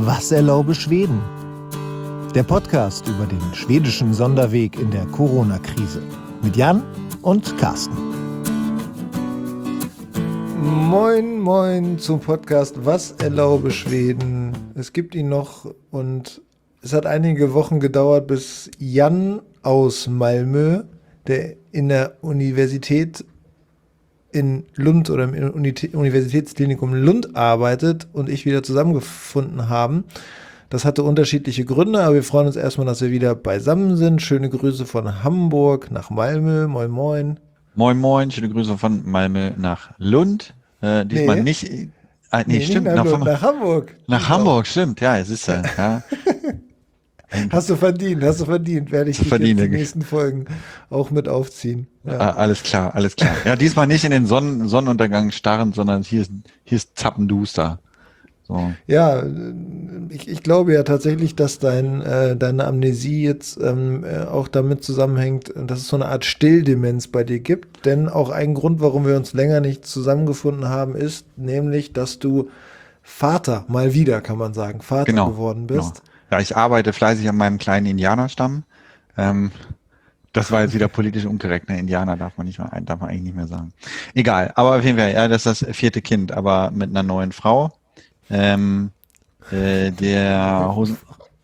Was erlaube Schweden? Der Podcast über den schwedischen Sonderweg in der Corona-Krise. Mit Jan und Carsten. Moin, moin zum Podcast Was erlaube Schweden? Es gibt ihn noch und es hat einige Wochen gedauert, bis Jan aus Malmö, der in der Universität in Lund oder im Universitätsklinikum Lund arbeitet und ich wieder zusammengefunden haben. Das hatte unterschiedliche Gründe, aber wir freuen uns erstmal, dass wir wieder beisammen sind. Schöne Grüße von Hamburg nach Malmö. Moin, moin. Moin, moin. Schöne Grüße von Malmö nach Lund. Diesmal nicht. Nicht Stimmt. nach Lund, nach Hamburg. Nach Hamburg, stimmt. Ja, es ist ja. Hast du verdient. Werde ich dich jetzt in den nächsten Folgen auch mit aufziehen. Ja. Alles klar. Ja, diesmal nicht in den Sonnenuntergang starren, sondern hier ist zappenduster. So. Ja, ich glaube ja tatsächlich, dass deine Amnesie jetzt auch damit zusammenhängt, dass es so eine Art Stilldemenz bei dir gibt. Denn auch ein Grund, warum wir uns länger nicht zusammengefunden haben, ist nämlich, dass du Vater, mal wieder kann man sagen, Vater geworden bist. Genau. Ja, ich arbeite fleißig an meinem kleinen Indianerstamm. Das war jetzt wieder politisch unkorrekt. Ne? Indianer darf man eigentlich nicht mehr sagen. Egal, aber auf jeden Fall, ja, das ist das 4. Kind, aber mit einer neuen Frau. Der Hosen.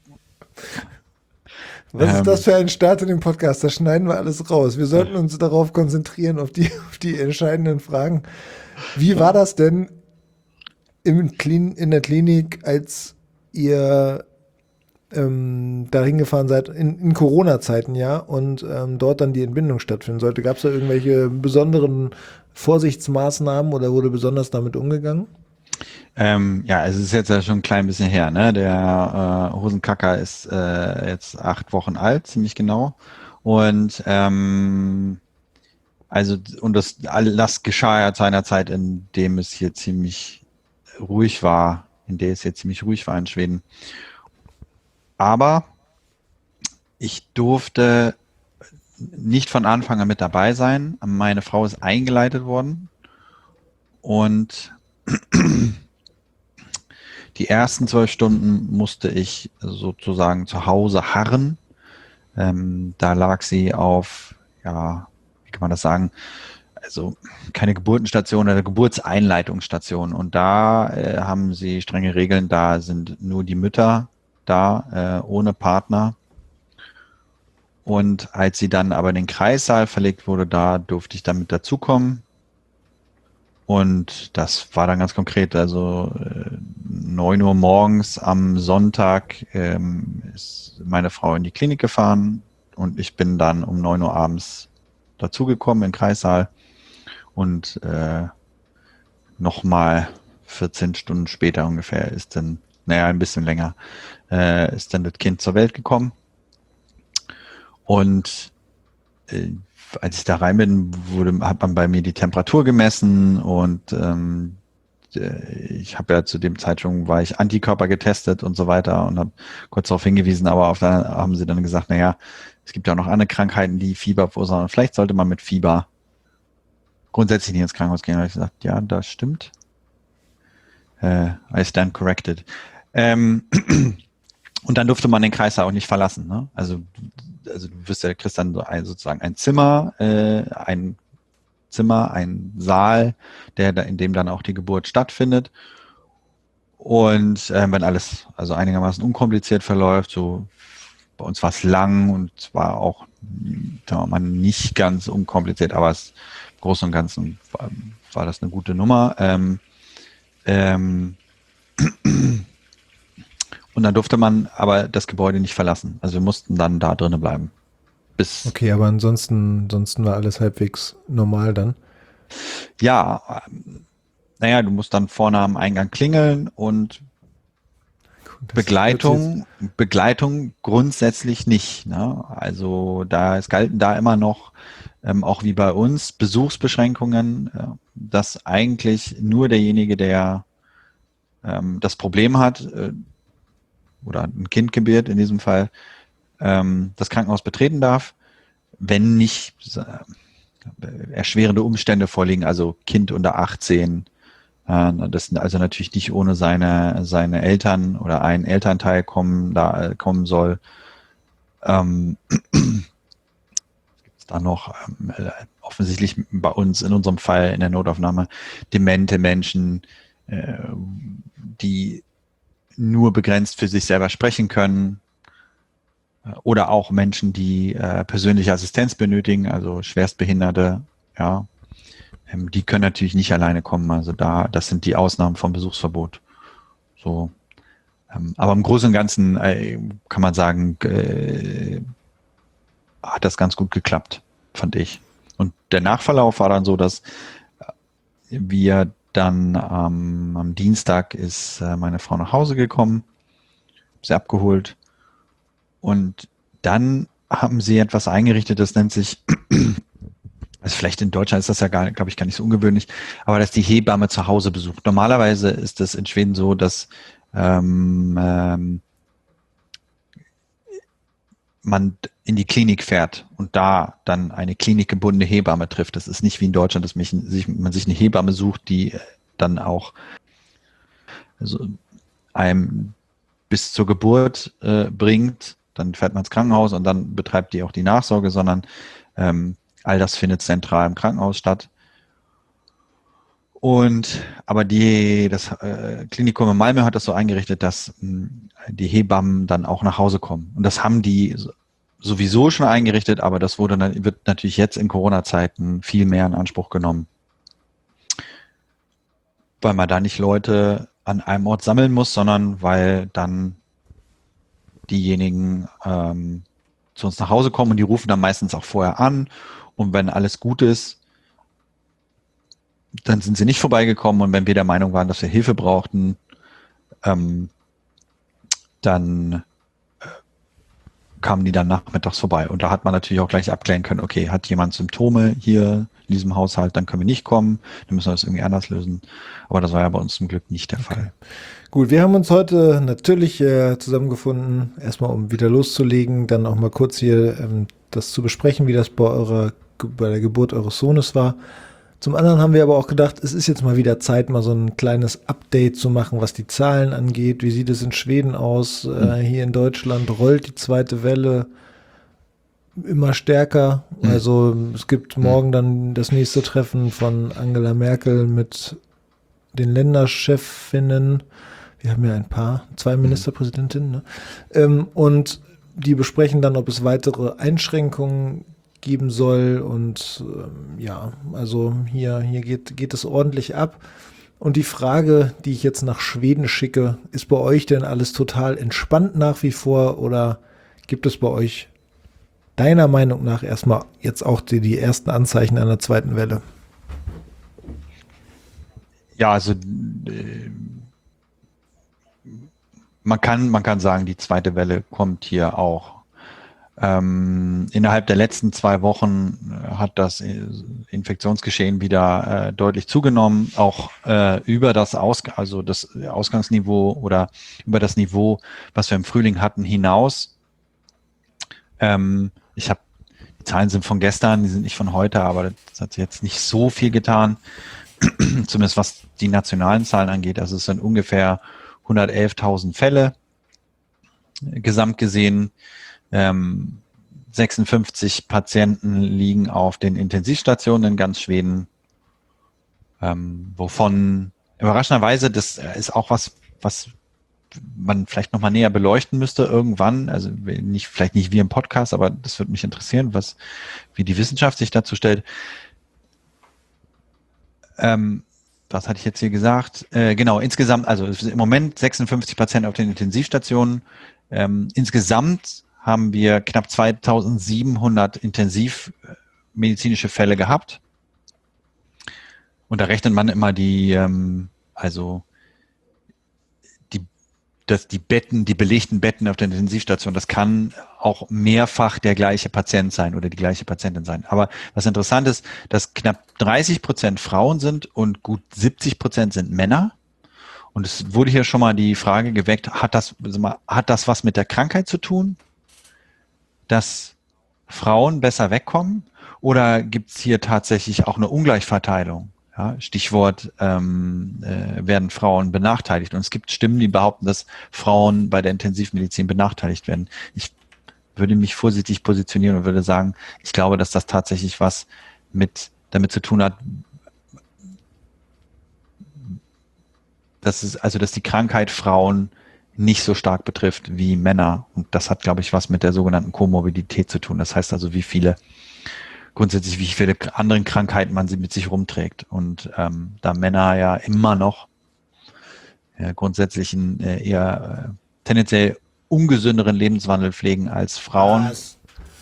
Was ist das für ein Start in dem Podcast? Da schneiden wir alles raus. Wir sollten uns darauf konzentrieren, auf die entscheidenden Fragen. Wie war das denn in der Klinik, als ihr dahin gefahren seid, in Corona-Zeiten, ja, und dort dann die Entbindung stattfinden sollte? Gab es da irgendwelche besonderen Vorsichtsmaßnahmen oder wurde besonders damit umgegangen? Ja, es ist jetzt ja schon ein klein bisschen her, ne? Der Hosenkacker ist jetzt 8 Wochen alt, ziemlich genau. Und das geschah ja zu einer Zeit, in der es hier ziemlich ruhig war in Schweden. Aber ich durfte nicht von Anfang an mit dabei sein. Meine Frau ist eingeleitet worden und die ersten 12 Stunden musste ich sozusagen zu Hause harren. Da lag sie auf, ja, wie kann man das sagen, also keine Geburtenstation oder Geburtseinleitungsstation. Und da haben sie strenge Regeln, da sind nur die Mütter da, ohne Partner. Und als sie dann aber in den Kreissaal verlegt wurde, da durfte ich dann mit dazukommen. Und das war dann ganz konkret, also 9 Uhr morgens am Sonntag ist meine Frau in die Klinik gefahren und ich bin dann um 9 Uhr abends dazugekommen im Kreissaal und nochmal 14 Stunden später ungefähr ist dann, ein bisschen länger, ist dann das Kind zur Welt gekommen. Und als ich da rein bin, hat man bei mir die Temperatur gemessen und ich habe ja zu dem Zeitpunkt war ich Antikörper getestet und so weiter und habe kurz darauf hingewiesen, aber haben sie dann gesagt, es gibt ja auch noch andere Krankheiten, die Fieber verursachen. Vielleicht sollte man mit Fieber grundsätzlich nicht ins Krankenhaus gehen. Da habe ich gesagt, ja, das stimmt. I stand corrected. Und dann durfte man den Kreissaal auch nicht verlassen. Ne? Also du kriegst dann sozusagen ein Zimmer, ein Saal, in dem dann auch die Geburt stattfindet. Und wenn alles also einigermaßen unkompliziert verläuft, so bei uns war es lang und zwar auch nicht ganz unkompliziert, aber im Großen und Ganzen war das eine gute Nummer. Und dann durfte man aber das Gebäude nicht verlassen. Also wir mussten dann da drinnen bleiben. Okay, aber ansonsten war alles halbwegs normal dann? Ja, du musst dann vorne am Eingang klingeln und Begleitung grundsätzlich nicht. Ne? Also es galten da immer noch, auch wie bei uns, Besuchsbeschränkungen, dass eigentlich nur derjenige, der das Problem hat, oder ein Kind gebiert in diesem Fall, das Krankenhaus betreten darf, wenn nicht erschwerende Umstände vorliegen, also Kind unter 18, Das sind also natürlich nicht ohne seine Eltern oder ein Elternteil kommen soll. Gibt's da noch offensichtlich bei uns in unserem Fall in der Notaufnahme demente Menschen, die nur begrenzt für sich selber sprechen können, oder auch Menschen, die persönliche Assistenz benötigen, also Schwerstbehinderte, ja, die können natürlich nicht alleine kommen. Also das sind die Ausnahmen vom Besuchsverbot. So, aber im Großen und Ganzen kann man sagen, hat das ganz gut geklappt, fand ich. Und der Nachverlauf war dann so, dass wir dann am Dienstag ist meine Frau nach Hause gekommen, sie abgeholt und dann haben sie etwas eingerichtet, das nennt sich, also vielleicht in Deutschland ist das ja glaube ich, gar nicht so ungewöhnlich, aber dass die Hebamme zu Hause besucht. Normalerweise ist es in Schweden so, dass man in die Klinik fährt und da dann eine klinikgebundene Hebamme trifft. Das ist nicht wie in Deutschland, dass man sich eine Hebamme sucht, die dann auch einem bis zur Geburt bringt. Dann fährt man ins Krankenhaus und dann betreibt die auch die Nachsorge, sondern all das findet zentral im Krankenhaus statt. Aber das Klinikum in Malmö hat das so eingerichtet, dass die Hebammen dann auch nach Hause kommen. Und das haben die sowieso schon eingerichtet, aber das wird natürlich jetzt in Corona-Zeiten viel mehr in Anspruch genommen. Weil man da nicht Leute an einem Ort sammeln muss, sondern weil dann diejenigen zu uns nach Hause kommen und die rufen dann meistens auch vorher an. Und wenn alles gut ist, dann sind sie nicht vorbeigekommen und wenn wir der Meinung waren, dass wir Hilfe brauchten, dann kamen die dann nachmittags vorbei. Und da hat man natürlich auch gleich abklären können, okay, hat jemand Symptome hier in diesem Haushalt, dann können wir nicht kommen, dann müssen wir das irgendwie anders lösen. Aber das war ja bei uns zum Glück nicht der Fall. Gut, wir haben uns heute natürlich zusammengefunden, erstmal um wieder loszulegen, dann auch mal kurz hier das zu besprechen, wie das bei der Geburt eures Sohnes war. Zum anderen haben wir aber auch gedacht, es ist jetzt mal wieder Zeit, mal so ein kleines Update zu machen, was die Zahlen angeht. Wie sieht es in Schweden aus? Hier in Deutschland rollt die zweite Welle immer stärker. Also es gibt morgen dann das nächste Treffen von Angela Merkel mit den Länderchefinnen. Wir haben ja zwei Ministerpräsidentinnen, ne? Und die besprechen dann, ob es weitere Einschränkungen geben soll und also hier geht es ordentlich ab. Und die Frage, die ich jetzt nach Schweden schicke, ist bei euch denn alles total entspannt nach wie vor oder gibt es bei euch deiner Meinung nach erstmal jetzt auch die ersten Anzeichen einer zweiten Welle? Ja, also man kann sagen, die zweite Welle kommt hier auch. Innerhalb der letzten 2 Wochen hat das Infektionsgeschehen wieder deutlich zugenommen, auch über das Ausgangsniveau oder über das Niveau, was wir im Frühling hatten, hinaus. Die Zahlen sind von gestern, die sind nicht von heute, aber das hat jetzt nicht so viel getan, zumindest was die nationalen Zahlen angeht. Also es sind ungefähr 111.000 Fälle gesamt gesehen. 56 Patienten liegen auf den Intensivstationen in ganz Schweden, wovon überraschenderweise, das ist auch was man vielleicht nochmal näher beleuchten müsste irgendwann, also vielleicht nicht wie im Podcast, aber das würde mich interessieren, wie die Wissenschaft sich dazu stellt. Was hatte ich jetzt hier gesagt? Genau, insgesamt, also im Moment 56 Patienten auf den Intensivstationen. Insgesamt haben wir knapp 2700 intensivmedizinische Fälle gehabt. Und da rechnet man immer die belegten Betten auf der Intensivstation. Das kann auch mehrfach der gleiche Patient sein oder die gleiche Patientin sein. Aber was interessant ist, dass knapp 30% Frauen sind und gut 70% sind Männer. Und es wurde hier schon mal die Frage geweckt, hat das was mit der Krankheit zu tun? Dass Frauen besser wegkommen oder gibt es hier tatsächlich auch eine Ungleichverteilung? Ja, Stichwort werden Frauen benachteiligt. Und es gibt Stimmen, die behaupten, dass Frauen bei der Intensivmedizin benachteiligt werden. Ich würde mich vorsichtig positionieren und würde sagen, ich glaube, dass das tatsächlich was damit zu tun hat, dass die Krankheit Frauen nicht so stark betrifft wie Männer. Und das hat, glaube ich, was mit der sogenannten Komorbidität zu tun. Das heißt also, wie viele anderen Krankheiten man sie mit sich rumträgt. Und da Männer ja immer noch grundsätzlich einen eher tendenziell ungesünderen Lebenswandel pflegen als Frauen. Was?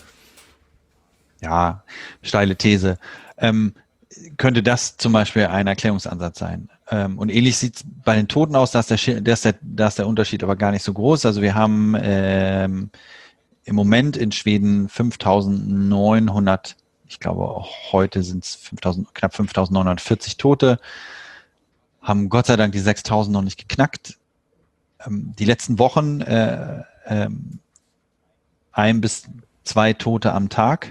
Ja, steile These. Könnte das zum Beispiel ein Erklärungsansatz sein. Und ähnlich sieht es bei den Toten aus, da ist der Unterschied aber gar nicht so groß. Also wir haben im Moment in Schweden 5.900, ich glaube auch heute sind es knapp 5.940 Tote, haben Gott sei Dank die 6.000 noch nicht geknackt. Die letzten Wochen 1 bis 2 Tote am Tag,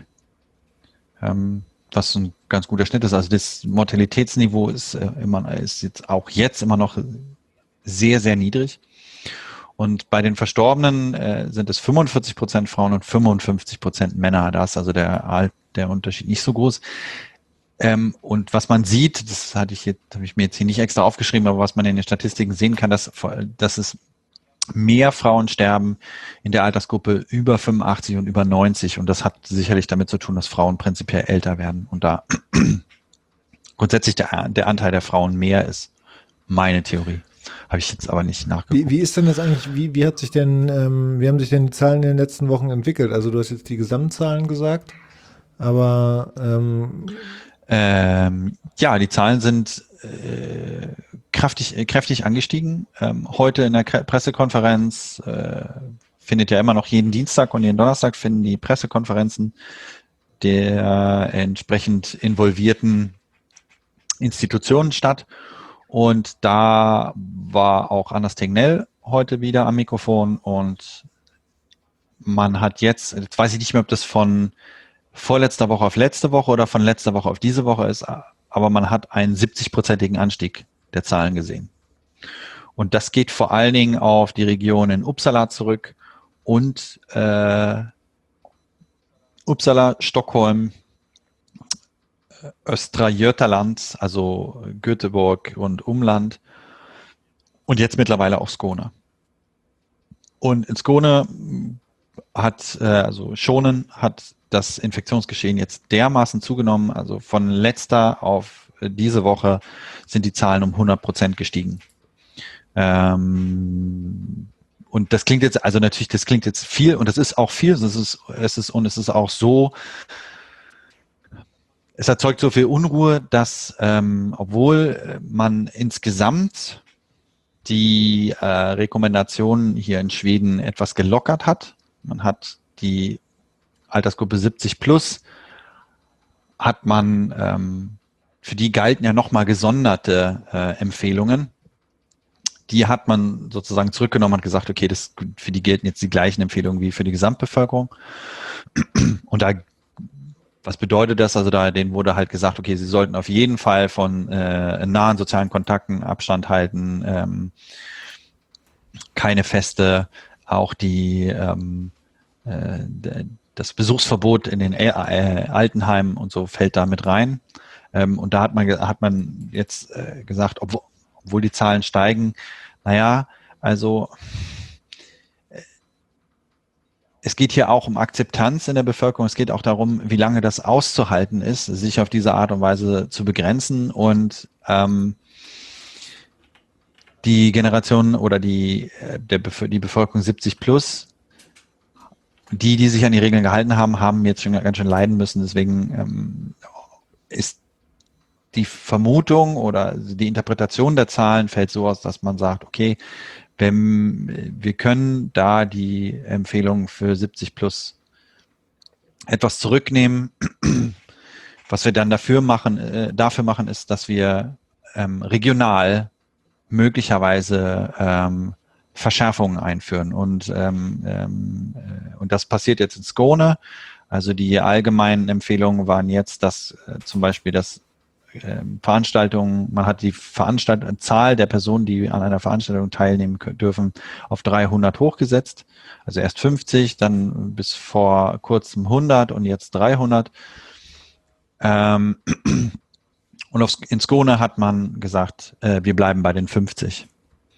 was ein ganz guter Schnitt ist. Also das Mortalitätsniveau ist jetzt immer noch sehr, sehr niedrig. Und bei den Verstorbenen sind es 45% Frauen und 55% Männer. Da ist also der Unterschied nicht so groß. Und was man sieht, habe ich mir jetzt hier nicht extra aufgeschrieben, aber was man in den Statistiken sehen kann, dass es mehr Frauen sterben in der Altersgruppe über 85 und über 90. Und das hat sicherlich damit zu tun, dass Frauen prinzipiell älter werden und da grundsätzlich der Anteil der Frauen mehr ist. Meine Theorie. Habe ich jetzt aber nicht nachgeguckt. Wie ist denn das eigentlich, wie haben sich denn die Zahlen in den letzten Wochen entwickelt? Also du hast jetzt die Gesamtzahlen gesagt, aber ja, die Zahlen sind kräftig angestiegen. Heute in der Pressekonferenz findet ja immer noch jeden Dienstag und jeden Donnerstag finden die Pressekonferenzen der entsprechend involvierten Institutionen statt. Und da war auch Anders Tegnell heute wieder am Mikrofon und man hat jetzt weiß ich nicht mehr, ob das von vorletzter Woche auf letzte Woche oder von letzter Woche auf diese Woche ist, aber man hat einen 70-prozentigen Anstieg der Zahlen gesehen. Und das geht vor allen Dingen auf die Region in Uppsala zurück und Uppsala, Stockholm, Östra Götaland, also Göteborg und Umland und jetzt mittlerweile auch Skåne. Und in Skåne Schonen hat das Infektionsgeschehen jetzt dermaßen zugenommen, also von letzter auf diese Woche sind die Zahlen um 100% gestiegen. Und das klingt jetzt, also natürlich, das klingt jetzt viel und das ist auch viel, es ist auch so, es erzeugt so viel Unruhe, dass obwohl man insgesamt die Rekommendationen hier in Schweden etwas gelockert hat, man hat die Altersgruppe 70 plus, hat man, für die galten ja nochmal gesonderte Empfehlungen. Die hat man sozusagen zurückgenommen und gesagt, okay, für die gelten jetzt die gleichen Empfehlungen wie für die Gesamtbevölkerung. Und was bedeutet das? Also denen wurde halt gesagt, okay, sie sollten auf jeden Fall von nahen sozialen Kontakten Abstand halten, keine Feste, auch das Besuchsverbot in den Altenheimen und so fällt da mit rein. Und da hat man jetzt gesagt, obwohl die Zahlen steigen, naja, also es geht hier auch um Akzeptanz in der Bevölkerung. Es geht auch darum, wie lange das auszuhalten ist, sich auf diese Art und Weise zu begrenzen. Und die Generation oder die Bevölkerung 70 plus, die sich an die Regeln gehalten haben, haben jetzt schon ganz schön leiden müssen. Deswegen ist die Vermutung oder die Interpretation der Zahlen fällt so aus, dass man sagt, okay, wir können da die Empfehlung für 70 plus etwas zurücknehmen. Was wir dann dafür machen, ist, dass wir regional möglicherweise Verschärfungen einführen. Und das passiert jetzt in Skåne. Also die allgemeinen Empfehlungen waren jetzt, dass zum Beispiel das Veranstaltungen, man hat die Zahl der Personen, die an einer Veranstaltung teilnehmen dürfen, auf 300 hochgesetzt. Also erst 50, dann bis vor kurzem 100 und jetzt 300. Und in Skåne hat man gesagt, wir bleiben bei den 50.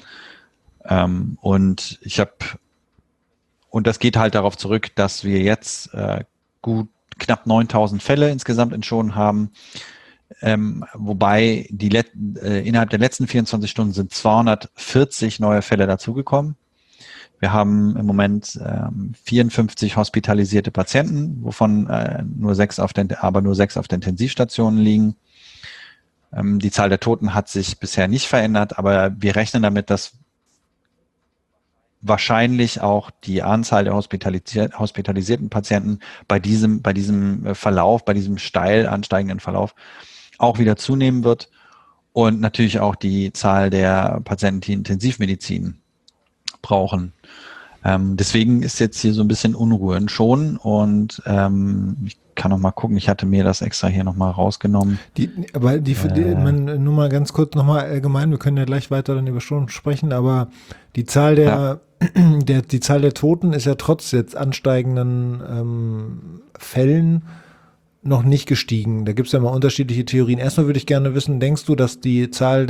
Und das geht halt darauf zurück, dass wir jetzt knapp 9.000 Fälle insgesamt entschoben haben. Wobei innerhalb der letzten 24 Stunden sind 240 neue Fälle dazugekommen. Wir haben im Moment 54 hospitalisierte Patienten, wovon nur 6 auf der Intensivstationen liegen. Die Zahl der Toten hat sich bisher nicht verändert, aber wir rechnen damit, dass wahrscheinlich auch die Anzahl der hospitalisierten Patienten bei diesem Verlauf, bei diesem steil ansteigenden Verlauf auch wieder zunehmen wird und natürlich auch die Zahl der Patienten, die Intensivmedizin brauchen. Deswegen ist jetzt hier so ein bisschen Unruhe schon und ich kann noch mal gucken, ich hatte mir das extra hier noch mal rausgenommen. Nur mal ganz kurz noch mal allgemein, wir können ja gleich weiter dann über Stunden sprechen, aber die Zahl die Zahl der Toten ist ja trotz jetzt ansteigenden Fällen noch nicht gestiegen. Da gibt es ja mal unterschiedliche Theorien. Erstmal würde ich gerne wissen, denkst du, dass die Zahl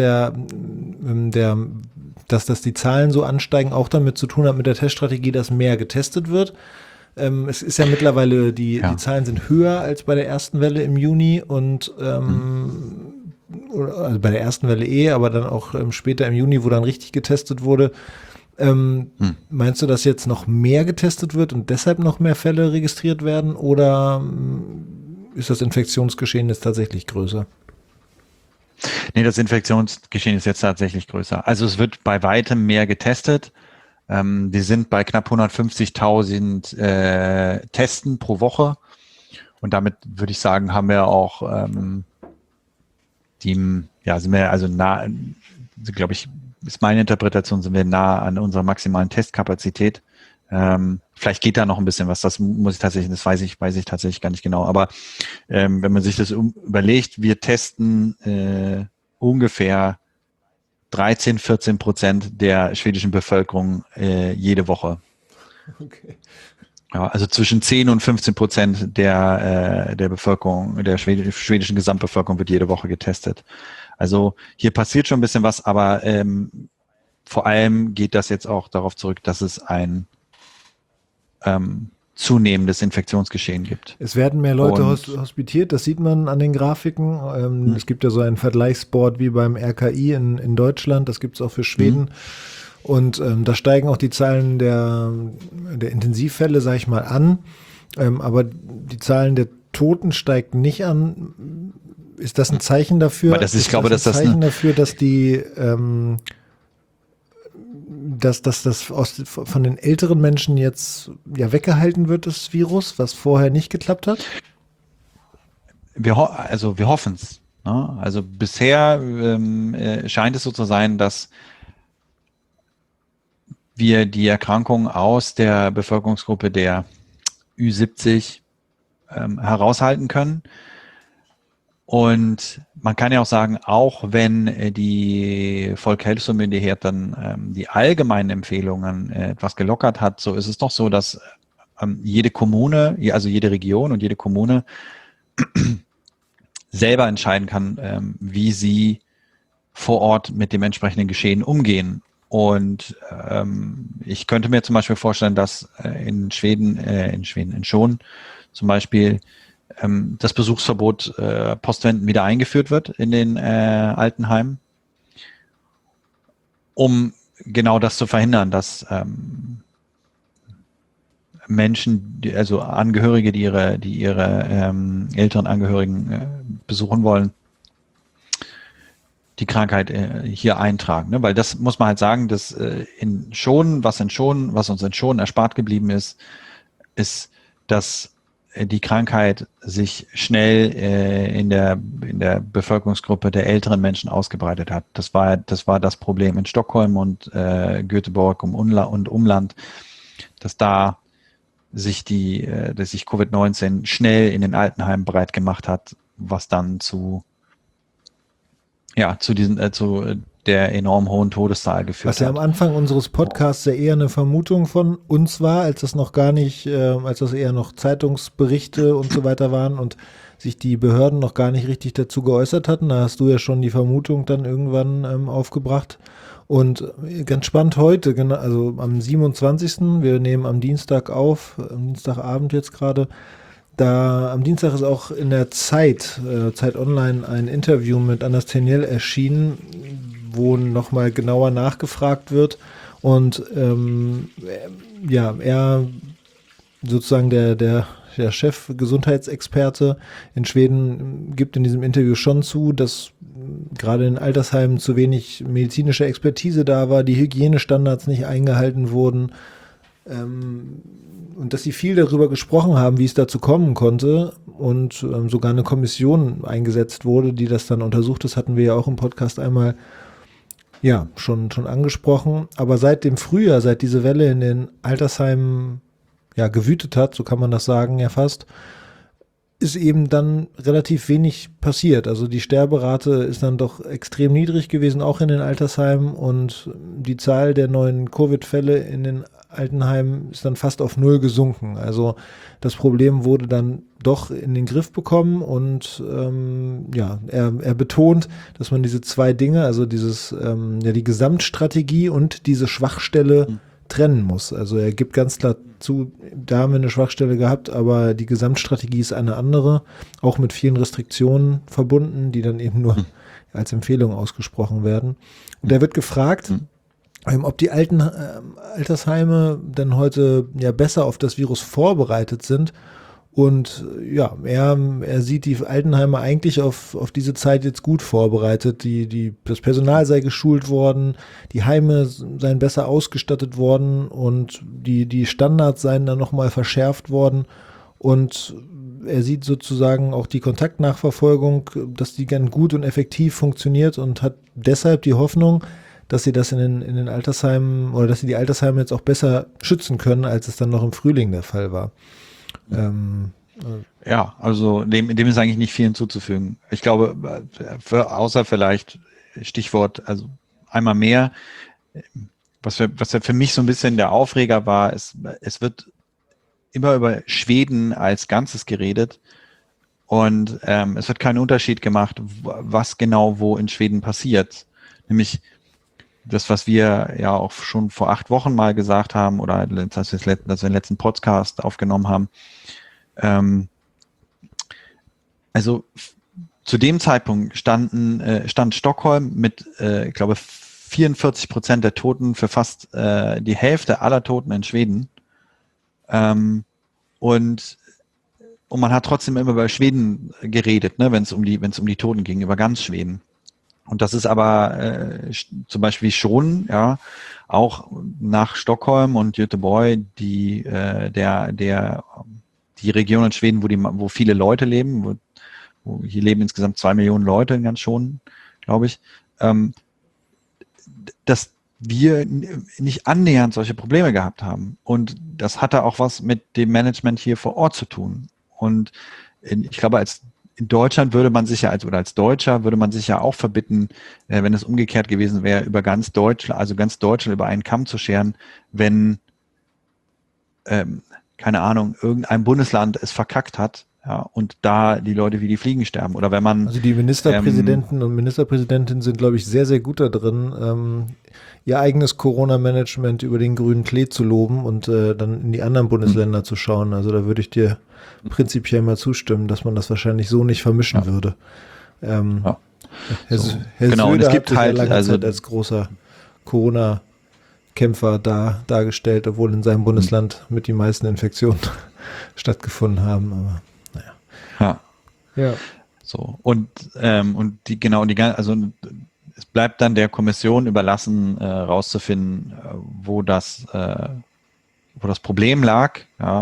dass die Zahlen so ansteigen, auch damit zu tun hat mit der Teststrategie, dass mehr getestet wird? Es ist ja mittlerweile, die Zahlen sind höher als bei der ersten Welle im Juni und also bei der ersten Welle aber dann auch später im Juni, wo dann richtig getestet wurde. Meinst du, dass jetzt noch mehr getestet wird und deshalb noch mehr Fälle registriert werden oder ist das Infektionsgeschehen jetzt tatsächlich größer? Nee, das Infektionsgeschehen ist jetzt tatsächlich größer. Also es wird bei weitem mehr getestet. Wir sind bei knapp 150.000 Testen pro Woche. Und damit würde ich sagen, haben wir auch sind wir also nah, glaube ich, ist meine Interpretation, sind wir nah an unserer maximalen Testkapazität. Vielleicht geht da noch ein bisschen was, das weiß ich tatsächlich gar nicht genau. Aber wenn man sich das überlegt, wir testen ungefähr 13-14% der schwedischen Bevölkerung jede Woche. Okay. Ja, also zwischen 10 und 15% der Bevölkerung, der schwedischen Gesamtbevölkerung wird jede Woche getestet. Also hier passiert schon ein bisschen was, aber vor allem geht das jetzt auch darauf zurück, dass es ein zunehmendes Infektionsgeschehen gibt. Es werden mehr Leute hospitiert, das sieht man an den Grafiken. Es gibt ja so einen Vergleichsboard wie beim RKI in Deutschland, das gibt es auch für Schweden. Und da steigen auch die Zahlen der Intensivfälle, sage ich mal, an. Aber die Zahlen der Toten steigen nicht an. Ist das ein Zeichen dafür? Dass die dass das von den älteren Menschen jetzt weggehalten wird, das Virus, was vorher nicht geklappt hat? Wir hoffen es. Ne? Also bisher scheint es so zu sein, dass wir die Erkrankung aus der Bevölkerungsgruppe der Ü70 heraushalten können. Und man kann ja auch sagen, auch wenn die Folkhälsomyndighet dann die allgemeinen Empfehlungen etwas gelockert hat, so ist es doch so, dass jede Kommune, also jede Region und jede Kommune selber entscheiden kann, wie sie vor Ort mit dem entsprechenden Geschehen umgehen. Und ich könnte mir zum Beispiel vorstellen, dass in Schonen zum Beispiel das Besuchsverbot Postwenden wieder eingeführt wird in den Altenheimen, um genau das zu verhindern, dass Menschen, also Angehörige, die ihre älteren Angehörigen besuchen wollen, die Krankheit hier eintragen. Ne? Weil das muss man halt sagen, dass was uns in Schonen erspart geblieben ist, dass die Krankheit sich schnell in der Bevölkerungsgruppe der älteren Menschen ausgebreitet hat. Das war das Problem in Stockholm und Göteborg und Umland, dass sich Covid-19 schnell in den Altenheimen breit gemacht hat, was dann zu ja, zu der enorm hohen Todeszahl geführt Was ja hat. am Anfang unseres Podcasts ja eher eine Vermutung von uns war, als das noch gar nicht, als das eher noch Zeitungsberichte und so weiter waren und sich die Behörden noch gar nicht richtig dazu geäußert hatten. Da hast du ja schon die Vermutung dann irgendwann aufgebracht. Und ganz spannend heute, genau, also am 27. Wir nehmen am Dienstag auf, am Dienstagabend jetzt gerade. Da am Dienstag ist auch in der Zeit Online, ein Interview mit Anas Tenniel erschienen, wo nochmal genauer nachgefragt wird. Und ja, er sozusagen der Chef-Gesundheitsexperte in Schweden gibt in diesem Interview schon zu, dass gerade in Altersheimen zu wenig medizinische Expertise da war, die Hygienestandards nicht eingehalten wurden. Und dass sie viel darüber gesprochen haben, wie es dazu kommen konnte und sogar eine Kommission eingesetzt wurde, die das dann untersucht. Das hatten wir ja auch im Podcast einmal schon angesprochen. Aber seit dem Frühjahr, seit diese Welle in den Altersheimen gewütet hat, so kann man das sagen, ja fast, ist eben dann relativ wenig passiert. Also die Sterberate ist dann doch extrem niedrig gewesen, auch in den Altersheimen, und die Zahl der neuen Covid-Fälle in den Altenheimen ist dann fast auf 0 gesunken. Also das Problem wurde dann doch in den Griff bekommen, und er betont, dass man diese zwei Dinge, also die Gesamtstrategie und diese Schwachstelle trennen muss. Also er gibt ganz klar zu, da haben wir eine Schwachstelle gehabt, aber die Gesamtstrategie ist eine andere, auch mit vielen Restriktionen verbunden, die dann eben nur als Empfehlung ausgesprochen werden. Und er wird gefragt, ob die Altersheime denn heute besser auf das Virus vorbereitet sind. Und er sieht die Altenheime eigentlich auf diese Zeit jetzt gut vorbereitet. Das Personal sei geschult worden, die Heime seien besser ausgestattet worden und die Standards seien dann nochmal verschärft worden. Und er sieht sozusagen auch die Kontaktnachverfolgung, dass die ganz gut und effektiv funktioniert, und hat deshalb die Hoffnung, dass sie das in den Altersheimen, oder dass sie die Altersheime jetzt auch besser schützen können, als es dann noch im Frühling der Fall war. Also dem ist eigentlich nicht viel hinzuzufügen. Ich glaube, außer vielleicht Stichwort, also einmal mehr, was für mich so ein bisschen der Aufreger war, es wird immer über Schweden als Ganzes geredet, und es wird kein Unterschied gemacht, was genau wo in Schweden passiert. Nämlich das, was wir ja auch schon vor 8 Wochen mal gesagt haben, oder als wir den letzten Podcast aufgenommen haben. Also zu dem Zeitpunkt stand Stockholm mit, ich glaube, 44% der Toten für fast die Hälfte aller Toten in Schweden. Und man hat trotzdem immer über Schweden geredet, ne, wenn es um die Toten ging, über ganz Schweden. Und das ist aber zum Beispiel schon, auch nach Stockholm und Göteborg die Region in Schweden, wo viele Leute leben, wo hier leben insgesamt 2 Millionen Leute ganz schon, glaube ich, dass wir nicht annähernd solche Probleme gehabt haben. Und das hatte auch was mit dem Management hier vor Ort zu tun. Und ich glaube, in Deutschland würde man sich als Deutscher würde man sich ja auch verbitten, wenn es umgekehrt gewesen wäre, über ganz Deutschland über einen Kamm zu scheren, wenn, keine Ahnung, irgendein Bundesland es verkackt hat, und da die Leute wie die Fliegen sterben. Oder wenn man... Also die Ministerpräsidenten und Ministerpräsidentinnen sind, glaube ich, sehr, sehr gut da drin, ihr eigenes Corona-Management über den grünen Klee zu loben und dann in die anderen Bundesländer zu schauen. Also da würde ich dir prinzipiell mal zustimmen, dass man das wahrscheinlich so nicht vermischen würde. Herr Genau, und es gibt hat sich halt lange Zeit als großer Corona-Kämpfer dargestellt, obwohl in seinem Bundesland mit die meisten Infektionen stattgefunden haben. Aber ja. So, und es bleibt dann der Kommission überlassen, rauszufinden, wo das Problem lag,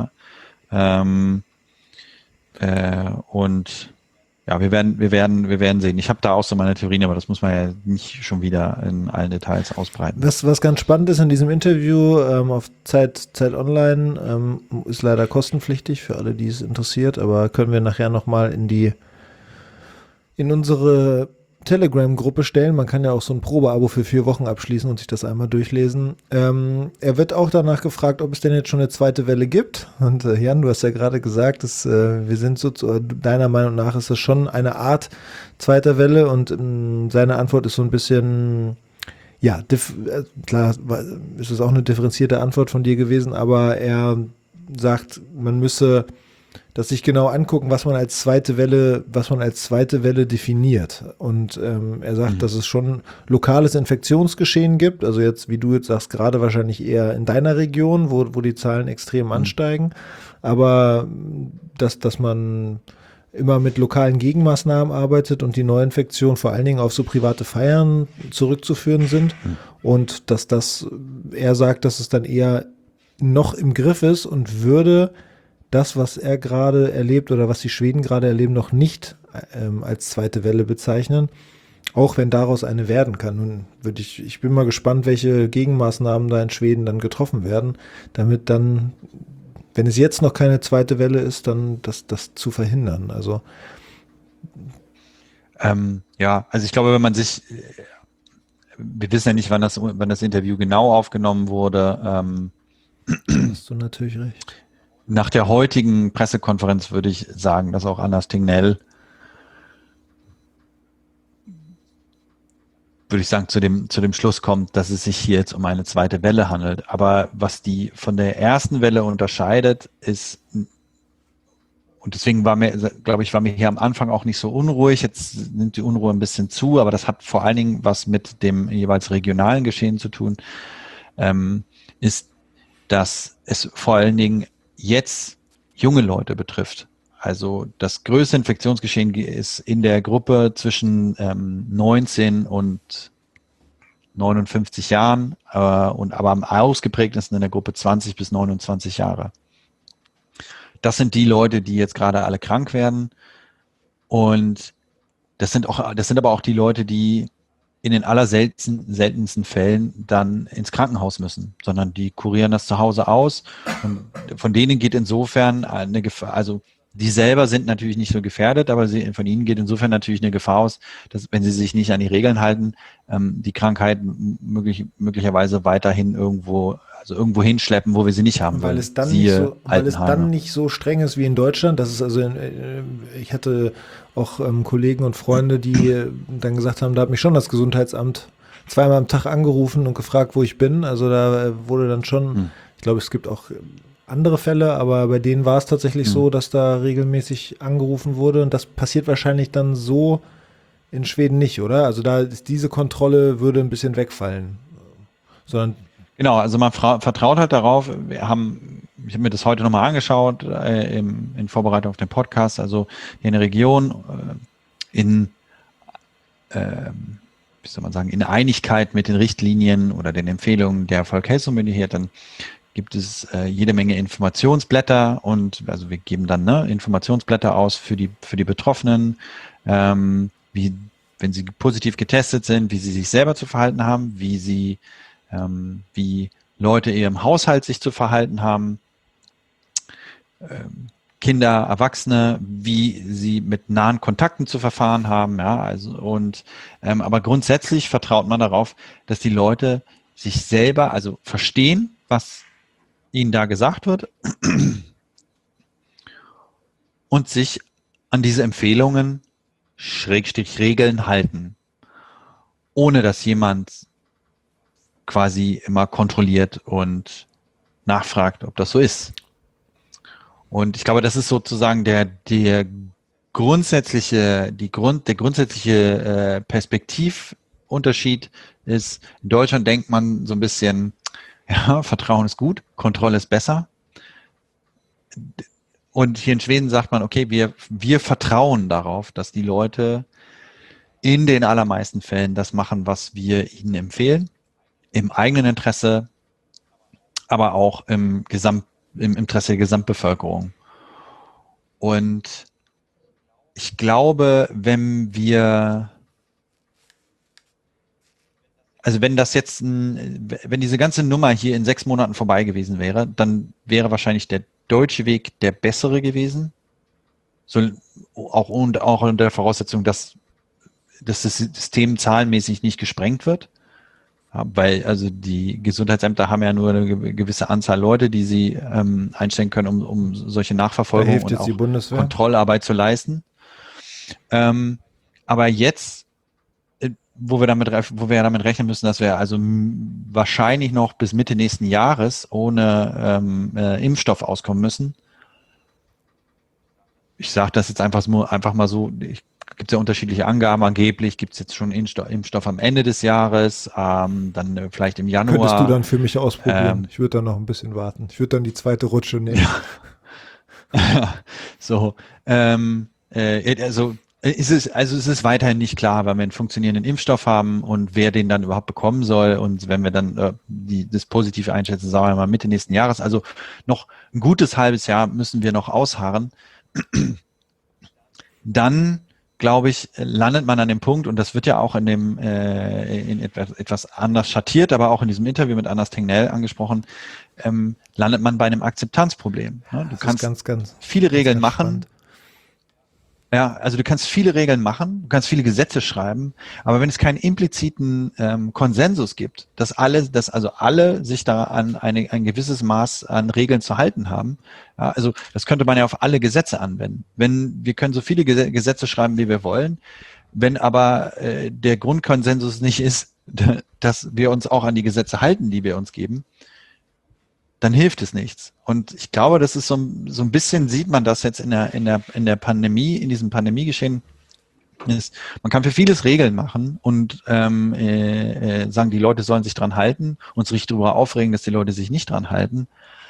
und wir werden sehen. Ich habe da auch so meine Theorien, aber das muss man ja nicht schon wieder in allen Details ausbreiten. Was ganz spannend ist in diesem Interview auf Zeit Online, ist leider kostenpflichtig für alle, die es interessiert, aber können wir nachher nochmal in unsere Telegram-Gruppe stellen. Man kann ja auch so ein Probeabo für 4 Wochen abschließen und sich das einmal durchlesen. Er wird auch danach gefragt, ob es denn jetzt schon eine zweite Welle gibt. Und Jan, du hast ja gerade gesagt, wir sind deiner Meinung nach ist das schon eine Art zweiter Welle und seine Antwort ist so ein bisschen, ja, klar ist es auch eine differenzierte Antwort von dir gewesen, aber er sagt, man müsse das sich genau angucken, was man als zweite Welle definiert. Und er sagt, dass es schon lokales Infektionsgeschehen gibt. Also jetzt, wie du jetzt sagst, gerade wahrscheinlich eher in deiner Region, wo die Zahlen extrem ansteigen. Aber dass man immer mit lokalen Gegenmaßnahmen arbeitet und die Neuinfektionen vor allen Dingen auf so private Feiern zurückzuführen sind. Und er sagt, dass es dann eher noch im Griff ist und würde das, was er gerade erlebt oder was die Schweden gerade erleben, noch nicht als zweite Welle bezeichnen, auch wenn daraus eine werden kann. Nun ich bin mal gespannt, welche Gegenmaßnahmen da in Schweden dann getroffen werden, damit dann, wenn es jetzt noch keine zweite Welle ist, dann das zu verhindern. Also ja, also ich glaube, wir wissen ja nicht, wann das Interview genau aufgenommen wurde. Hast du natürlich recht. Nach der heutigen Pressekonferenz würde ich sagen, dass auch Anna Stignell, würde ich sagen, zu dem Schluss kommt, dass es sich hier jetzt um eine zweite Welle handelt. Aber was die von der ersten Welle unterscheidet, ist, und deswegen war mir hier am Anfang auch nicht so unruhig, jetzt nimmt die Unruhe ein bisschen zu, aber das hat vor allen Dingen was mit dem jeweils regionalen Geschehen zu tun, ist, dass es vor allen Dingen jetzt junge Leute betrifft. Also das größte Infektionsgeschehen ist in der Gruppe zwischen 19 und 59 Jahren aber am ausgeprägtesten in der Gruppe 20 bis 29 Jahre. Das sind die Leute, die jetzt gerade alle krank werden. Und das sind aber auch die Leute, die in den seltensten Fällen dann ins Krankenhaus müssen, sondern die kurieren das zu Hause aus. Und von denen geht insofern eine Gefahr, also die selber sind natürlich nicht so gefährdet, aber von ihnen geht insofern natürlich eine Gefahr aus, dass, wenn sie sich nicht an die Regeln halten, die Krankheit möglicherweise weiterhin irgendwo hinschleppen, wo wir sie nicht haben. Weil es dann nicht so streng ist wie in Deutschland. Das ist also, ich hatte auch Kollegen und Freunde, die dann gesagt haben, da hat mich schon das Gesundheitsamt zweimal am Tag angerufen und gefragt, wo ich bin. Also da wurde dann schon, ich glaube, es gibt auch andere Fälle, aber bei denen war es tatsächlich so, dass da regelmäßig angerufen wurde und das passiert wahrscheinlich dann so in Schweden nicht, oder? Also da ist diese Kontrolle würde ein bisschen wegfallen. Genau, also man vertraut halt darauf. Ich habe mir das heute nochmal angeschaut in Vorbereitung auf den Podcast. Also hier in der Region in Einigkeit mit den Richtlinien oder den Empfehlungen der Folkhälsomyndighet, dann gibt es jede Menge Informationsblätter und also wir geben dann Informationsblätter aus für die Betroffenen, wenn sie positiv getestet sind, wie sie sich selber zu verhalten haben, wie Leute in ihrem Haushalt sich zu verhalten haben, Kinder, Erwachsene, wie sie mit nahen Kontakten zu verfahren haben, ja, aber grundsätzlich vertraut man darauf, dass die Leute sich selber, also verstehen, was ihnen da gesagt wird und sich an diese Empfehlungen Schrägstrich Regeln halten, ohne dass jemand quasi immer kontrolliert und nachfragt, ob das so ist. Und ich glaube, das ist sozusagen der grundsätzliche Perspektivunterschied ist, in Deutschland denkt man so ein bisschen, ja, Vertrauen ist gut, Kontrolle ist besser. Und hier in Schweden sagt man, okay, wir vertrauen darauf, dass die Leute in den allermeisten Fällen das machen, was wir ihnen empfehlen, im eigenen Interesse, aber auch im Interesse der Gesamtbevölkerung. Und ich glaube, wenn diese ganze Nummer hier in 6 Monaten vorbei gewesen wäre, dann wäre wahrscheinlich der deutsche Weg der bessere gewesen. Auch unter der Voraussetzung, dass dass das System zahlenmäßig nicht gesprengt wird. Ja, weil also die Gesundheitsämter haben ja nur eine gewisse Anzahl Leute, die sie einstellen können, um solche Da Nachverfolgung hilft und jetzt die auch Bundeswehr. Kontrollarbeit zu leisten. Aber jetzt, wo wir damit rechnen müssen, dass wir also wahrscheinlich noch bis Mitte nächsten Jahres ohne Impfstoff auskommen müssen. Ich sage das jetzt einfach mal so, gibt es ja unterschiedliche Angaben. Angeblich gibt es jetzt schon Impfstoff am Ende des Jahres, dann vielleicht im Januar. Könntest du dann für mich ausprobieren? Ich würde dann noch ein bisschen warten. Ich würde dann die zweite Rutsche nehmen. Ja. So, es ist weiterhin nicht klar, weil wir einen funktionierenden Impfstoff haben und wer den dann überhaupt bekommen soll. Und wenn wir dann das Positive einschätzen, sagen wir mal Mitte nächsten Jahres, also noch ein gutes halbes Jahr müssen wir noch ausharren. Dann, glaube ich, landet man an dem Punkt, und das wird ja auch in etwas anders schattiert, aber auch in diesem Interview mit Anas Tegnell angesprochen, landet man bei einem Akzeptanzproblem. Ne? Du kannst viele Regeln machen. Spannend. Ja, also du kannst viele Regeln machen, du kannst viele Gesetze schreiben, aber wenn es keinen impliziten Konsensus gibt, dass alle sich da an ein gewisses Maß an Regeln zu halten haben, ja, also das könnte man ja auf alle Gesetze anwenden. Wir können so viele Gesetze schreiben, wie wir wollen, wenn aber der Grundkonsensus nicht ist, dass wir uns auch an die Gesetze halten, die wir uns geben, dann hilft es nichts. Und ich glaube, das ist so ein bisschen, sieht man das jetzt in der Pandemie, in diesem Pandemiegeschehen ist. Man kann für vieles Regeln machen und sagen, die Leute sollen sich dran halten und sich darüber aufregen, dass die Leute sich nicht dran halten.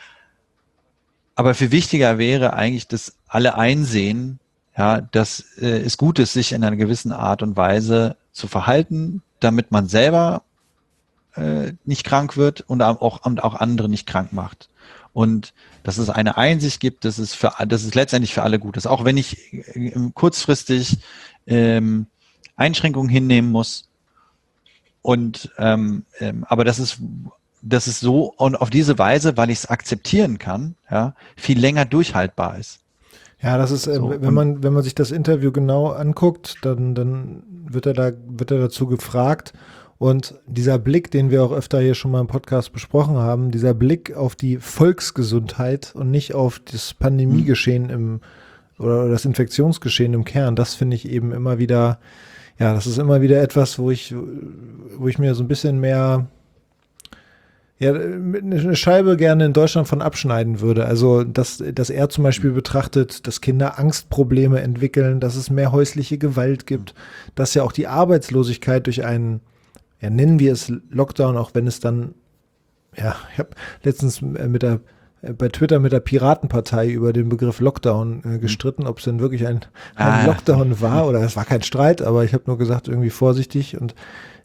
Aber viel wichtiger wäre eigentlich, dass alle einsehen, ja, dass es gut ist, sich in einer gewissen Art und Weise zu verhalten, damit man selber nicht krank wird und auch andere nicht krank macht. Und dass es eine Einsicht gibt, dass es letztendlich für alle gut ist. Auch wenn ich kurzfristig Einschränkungen hinnehmen muss. Und aber das ist so und auf diese Weise, weil ich es akzeptieren kann, ja, viel länger durchhaltbar ist. Ja, das ist, So, wenn man sich das Interview genau anguckt, dann wird er dazu gefragt. Und dieser Blick, den wir auch öfter hier schon mal im Podcast besprochen haben, dieser Blick auf die Volksgesundheit und nicht auf das Pandemiegeschehen oder das Infektionsgeschehen im Kern, das finde ich eben immer wieder, ja, das ist immer wieder etwas, wo ich mir so ein bisschen mehr, ja, eine Scheibe gerne in Deutschland von abschneiden würde. Also, dass er zum Beispiel betrachtet, dass Kinder Angstprobleme entwickeln, dass es mehr häusliche Gewalt gibt, dass ja auch die Arbeitslosigkeit durch einen, ja, nennen wir es Lockdown, auch wenn es dann, ja, ich habe letztens bei Twitter mit der Piratenpartei über den Begriff Lockdown gestritten, ob es denn wirklich ein Lockdown war, oder es war kein Streit, aber ich habe nur gesagt, irgendwie vorsichtig, und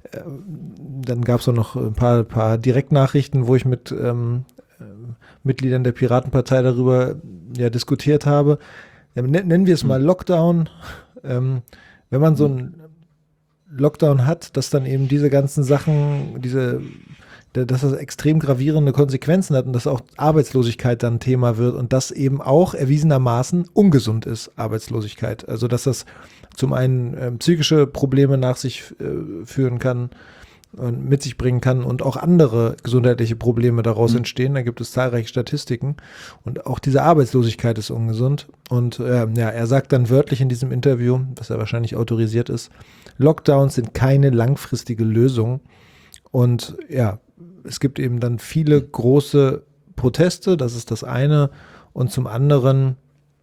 dann gab es auch noch ein paar Direktnachrichten, wo ich mit Mitgliedern der Piratenpartei darüber diskutiert habe. Nennen wir es mal Lockdown. Wenn man so ein Lockdown hat, dass dann eben diese ganzen Sachen, dass das extrem gravierende Konsequenzen hat und dass auch Arbeitslosigkeit dann Thema wird und das eben auch erwiesenermaßen ungesund ist, Arbeitslosigkeit. Also dass das zum einen psychische Probleme nach sich führen kann und mit sich bringen kann und auch andere gesundheitliche Probleme daraus entstehen. Da gibt es zahlreiche Statistiken und auch diese Arbeitslosigkeit ist ungesund. Und er sagt dann wörtlich in diesem Interview, was ja wahrscheinlich autorisiert ist, Lockdowns sind keine langfristige Lösung. Und ja, es gibt eben dann viele große Proteste, das ist das eine. Und zum anderen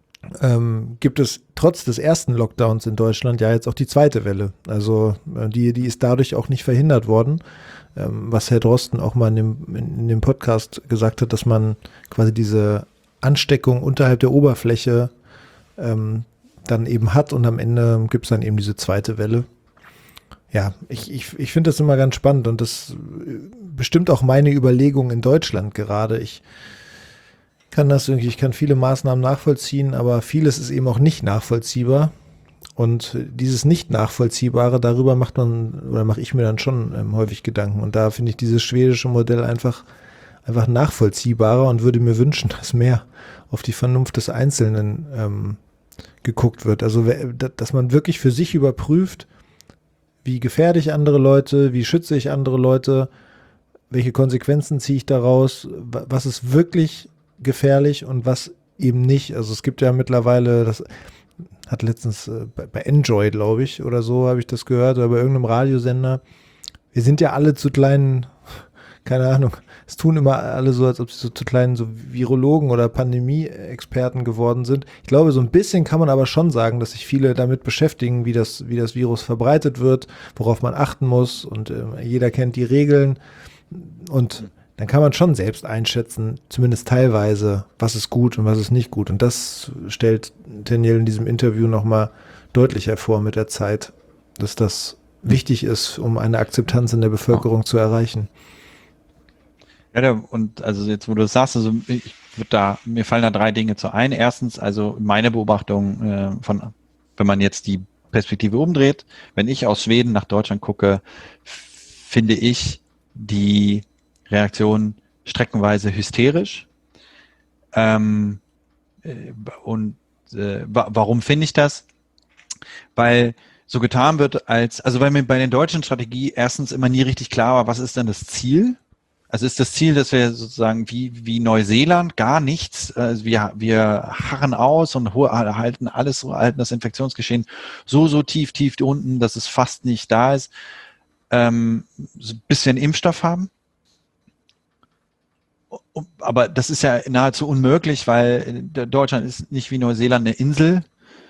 gibt es trotz des ersten Lockdowns in Deutschland ja jetzt auch die zweite Welle. Also die ist dadurch auch nicht verhindert worden, was Herr Drosten auch mal in dem Podcast gesagt hat, dass man quasi diese Ansteckung unterhalb der Oberfläche dann eben hat und am Ende gibt es dann eben diese zweite Welle. Ja, ich finde das immer ganz spannend und das bestimmt auch meine Überlegung in Deutschland gerade. Ich kann viele Maßnahmen nachvollziehen, aber vieles ist eben auch nicht nachvollziehbar. Und dieses Nicht-Nachvollziehbare, darüber mache ich mir dann schon häufig Gedanken. Und da finde ich dieses schwedische Modell einfach nachvollziehbarer und würde mir wünschen, dass mehr auf die Vernunft des Einzelnen geguckt wird. Also, dass man wirklich für sich überprüft, wie gefährde ich andere Leute, wie schütze ich andere Leute, welche Konsequenzen ziehe ich daraus, was ist wirklich gefährlich und was eben nicht. Also es gibt ja mittlerweile, das hat letztens bei Enjoy, glaube ich, oder so habe ich das gehört, oder bei irgendeinem Radiosender. Wir sind ja alle zu kleinen, keine Ahnung, es tun immer alle so, als ob sie so zu kleinen so Virologen oder Pandemie-Experten geworden sind. Ich glaube, so ein bisschen kann man aber schon sagen, dass sich viele damit beschäftigen, wie das Virus verbreitet wird, worauf man achten muss und jeder kennt die Regeln und dann kann man schon selbst einschätzen, zumindest teilweise, was ist gut und was ist nicht gut. Und das stellt Daniel in diesem Interview nochmal deutlich hervor mit der Zeit, dass das wichtig ist, um eine Akzeptanz in der Bevölkerung zu erreichen. Ja, und also jetzt, wo du das sagst, also mir fallen da 3 Dinge zu ein. Erstens, also meine Beobachtung wenn man jetzt die Perspektive umdreht, wenn ich aus Schweden nach Deutschland gucke, finde ich die Reaktion streckenweise hysterisch. Warum finde ich das? Weil so getan wird weil mir bei der deutschen Strategie erstens immer nie richtig klar war, was ist denn das Ziel? Also ist das Ziel, dass wir sozusagen wie Neuseeland gar nichts, also wir harren aus und halten das Infektionsgeschehen so tief unten, dass es fast nicht da ist, so ein bisschen Impfstoff haben. Aber das ist ja nahezu unmöglich, weil Deutschland ist nicht wie Neuseeland eine Insel,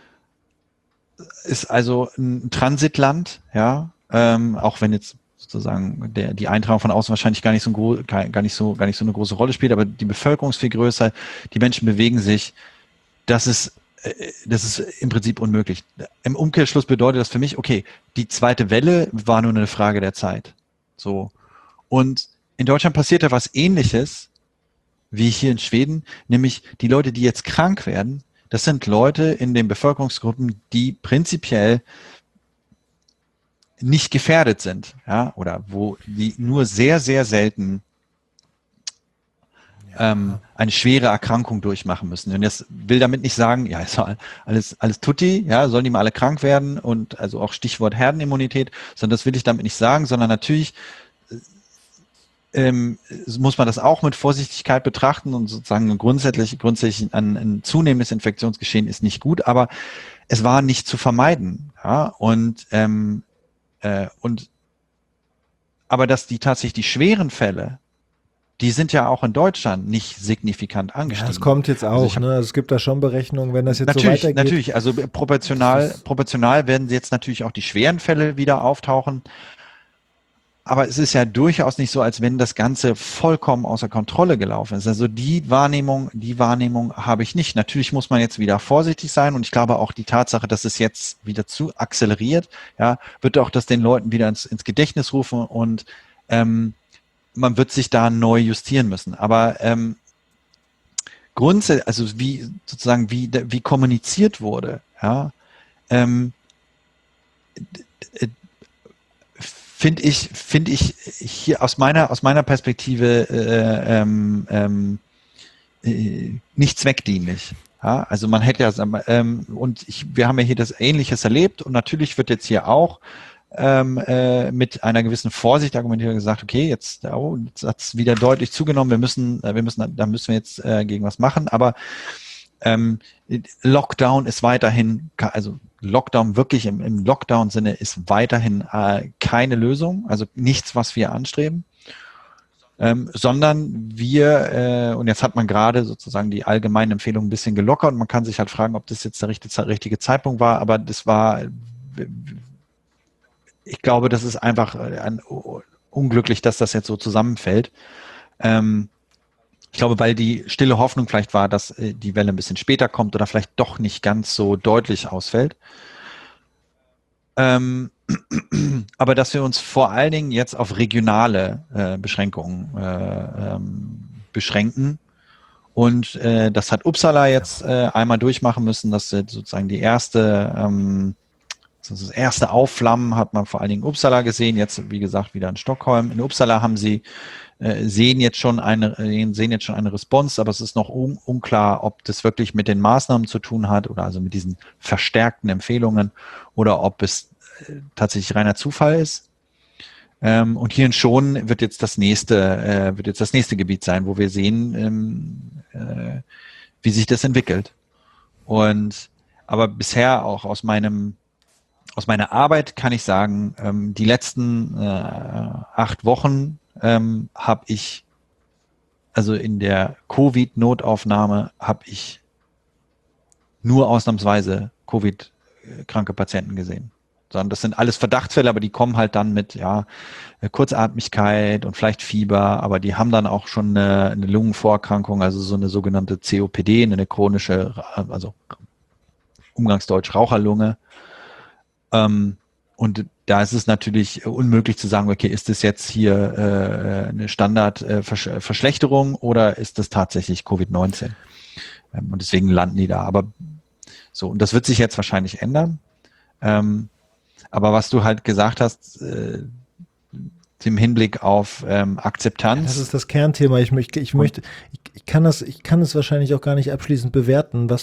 ist also ein Transitland, ja, auch wenn jetzt sozusagen die Eintragung von außen wahrscheinlich gar nicht so eine große Rolle spielt, aber die Bevölkerung ist viel größer, die Menschen bewegen sich, das ist im Prinzip unmöglich. Im Umkehrschluss bedeutet das für mich, okay, die zweite Welle war nur eine Frage der Zeit. So. Und in Deutschland passiert ja was Ähnliches wie hier in Schweden, nämlich die Leute, die jetzt krank werden, das sind Leute in den Bevölkerungsgruppen, die prinzipiell nicht gefährdet sind, ja, oder wo die nur sehr, sehr selten eine schwere Erkrankung durchmachen müssen. Und das will damit nicht sagen, ja, ist alles tutti, ja, sollen die mal alle krank werden und also auch Stichwort Herdenimmunität, sondern das will ich damit nicht sagen, sondern natürlich muss man das auch mit Vorsichtigkeit betrachten und sozusagen grundsätzlich ein zunehmendes Infektionsgeschehen ist nicht gut, aber es war nicht zu vermeiden, ja, aber dass tatsächlich die schweren Fälle, die sind ja auch in Deutschland nicht signifikant angestiegen. Ja, das kommt jetzt auch, also es gibt da schon Berechnungen, wenn das jetzt so weitergeht. Natürlich, also proportional werden jetzt natürlich auch die schweren Fälle wieder auftauchen. Aber es ist ja durchaus nicht so, als wenn das Ganze vollkommen außer Kontrolle gelaufen ist. Also die Wahrnehmung habe ich nicht. Natürlich muss man jetzt wieder vorsichtig sein und ich glaube auch die Tatsache, dass es jetzt wieder zu akzeleriert, ja, wird auch das den Leuten wieder ins Gedächtnis rufen und man wird sich da neu justieren müssen. Aber grundsätzlich, also wie kommuniziert wurde, ja, finde ich hier aus meiner Perspektive nicht zweckdienlich. Ja, also man hätte ja, wir haben ja hier das Ähnliches erlebt und natürlich wird jetzt hier auch mit einer gewissen Vorsicht argumentiert und gesagt, okay, jetzt hat es wieder deutlich zugenommen, da müssen wir jetzt gegen was machen, aber Lockdown ist weiterhin, also Lockdown wirklich im Lockdown-Sinne ist weiterhin keine Lösung, also nichts, was wir anstreben, sondern und jetzt hat man gerade sozusagen die allgemeinen Empfehlungen ein bisschen gelockert und man kann sich halt fragen, ob das jetzt der richtige Zeitpunkt war, aber ich glaube, das ist einfach unglücklich, dass das jetzt so zusammenfällt. Ich glaube, weil die stille Hoffnung vielleicht war, dass die Welle ein bisschen später kommt oder vielleicht doch nicht ganz so deutlich ausfällt. Aber dass wir uns vor allen Dingen jetzt auf regionale Beschränkungen beschränken. Und das hat Uppsala jetzt einmal durchmachen müssen, dass sozusagen das erste Aufflammen hat man vor allen Dingen in Uppsala gesehen, jetzt wie gesagt wieder in Stockholm. In Uppsala haben sie sehen jetzt schon eine Response, aber es ist noch unklar, ob das wirklich mit den Maßnahmen zu tun hat oder also mit diesen verstärkten Empfehlungen oder ob es tatsächlich reiner Zufall ist. Und hier in Schonen wird jetzt das nächste Gebiet sein, wo wir sehen, wie sich das entwickelt. Aber bisher auch aus meiner Arbeit kann ich sagen, die letzten 8 Wochen habe ich, also in der Covid-Notaufnahme habe ich nur ausnahmsweise Covid-kranke Patienten gesehen. Sondern das sind alles Verdachtsfälle, aber die kommen halt dann mit Kurzatmigkeit und vielleicht Fieber, aber die haben dann auch schon eine Lungenvorerkrankung, also so eine sogenannte COPD, eine chronische, also Umgangsdeutsch Raucherlunge. Und da ist es natürlich unmöglich zu sagen, okay, ist das jetzt hier eine Standardverschlechterung oder ist das tatsächlich Covid-19? Und deswegen landen die da. Aber so, und das wird sich jetzt wahrscheinlich ändern. Aber was du halt gesagt hast, im Hinblick auf Akzeptanz. Das ist das Kernthema. Ich kann es wahrscheinlich auch gar nicht abschließend bewerten, mit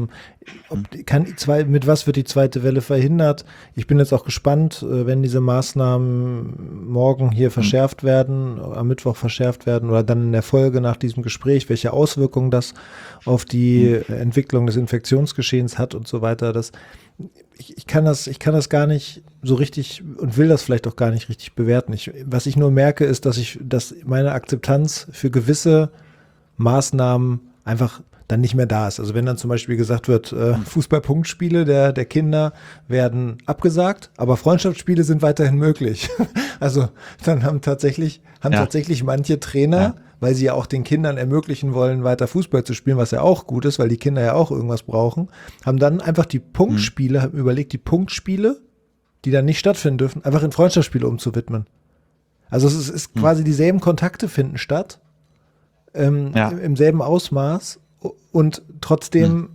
was wird die zweite Welle verhindert. Ich bin jetzt auch gespannt, wenn diese Maßnahmen morgen hier verschärft werden, am Mittwoch verschärft werden oder dann in der Folge nach diesem Gespräch, welche Auswirkungen das auf die Entwicklung des Infektionsgeschehens hat und so weiter. Ich kann das gar nicht so richtig und will das vielleicht auch gar nicht richtig bewerten. Was ich nur merke, ist, dass meine Akzeptanz für gewisse Maßnahmen einfach dann nicht mehr da ist. Also wenn dann zum Beispiel gesagt wird, Fußball-Punktspiele der Kinder werden abgesagt, aber Freundschaftsspiele sind weiterhin möglich. Also dann haben tatsächlich manche Trainer, weil sie ja auch den Kindern ermöglichen wollen, weiter Fußball zu spielen, was ja auch gut ist, weil die Kinder ja auch irgendwas brauchen, haben dann einfach die Punktspiele, haben überlegt, die Punktspiele, die dann nicht stattfinden dürfen, einfach in Freundschaftsspiele umzuwidmen. Also es ist quasi dieselben Kontakte finden statt, im selben Ausmaß und trotzdem,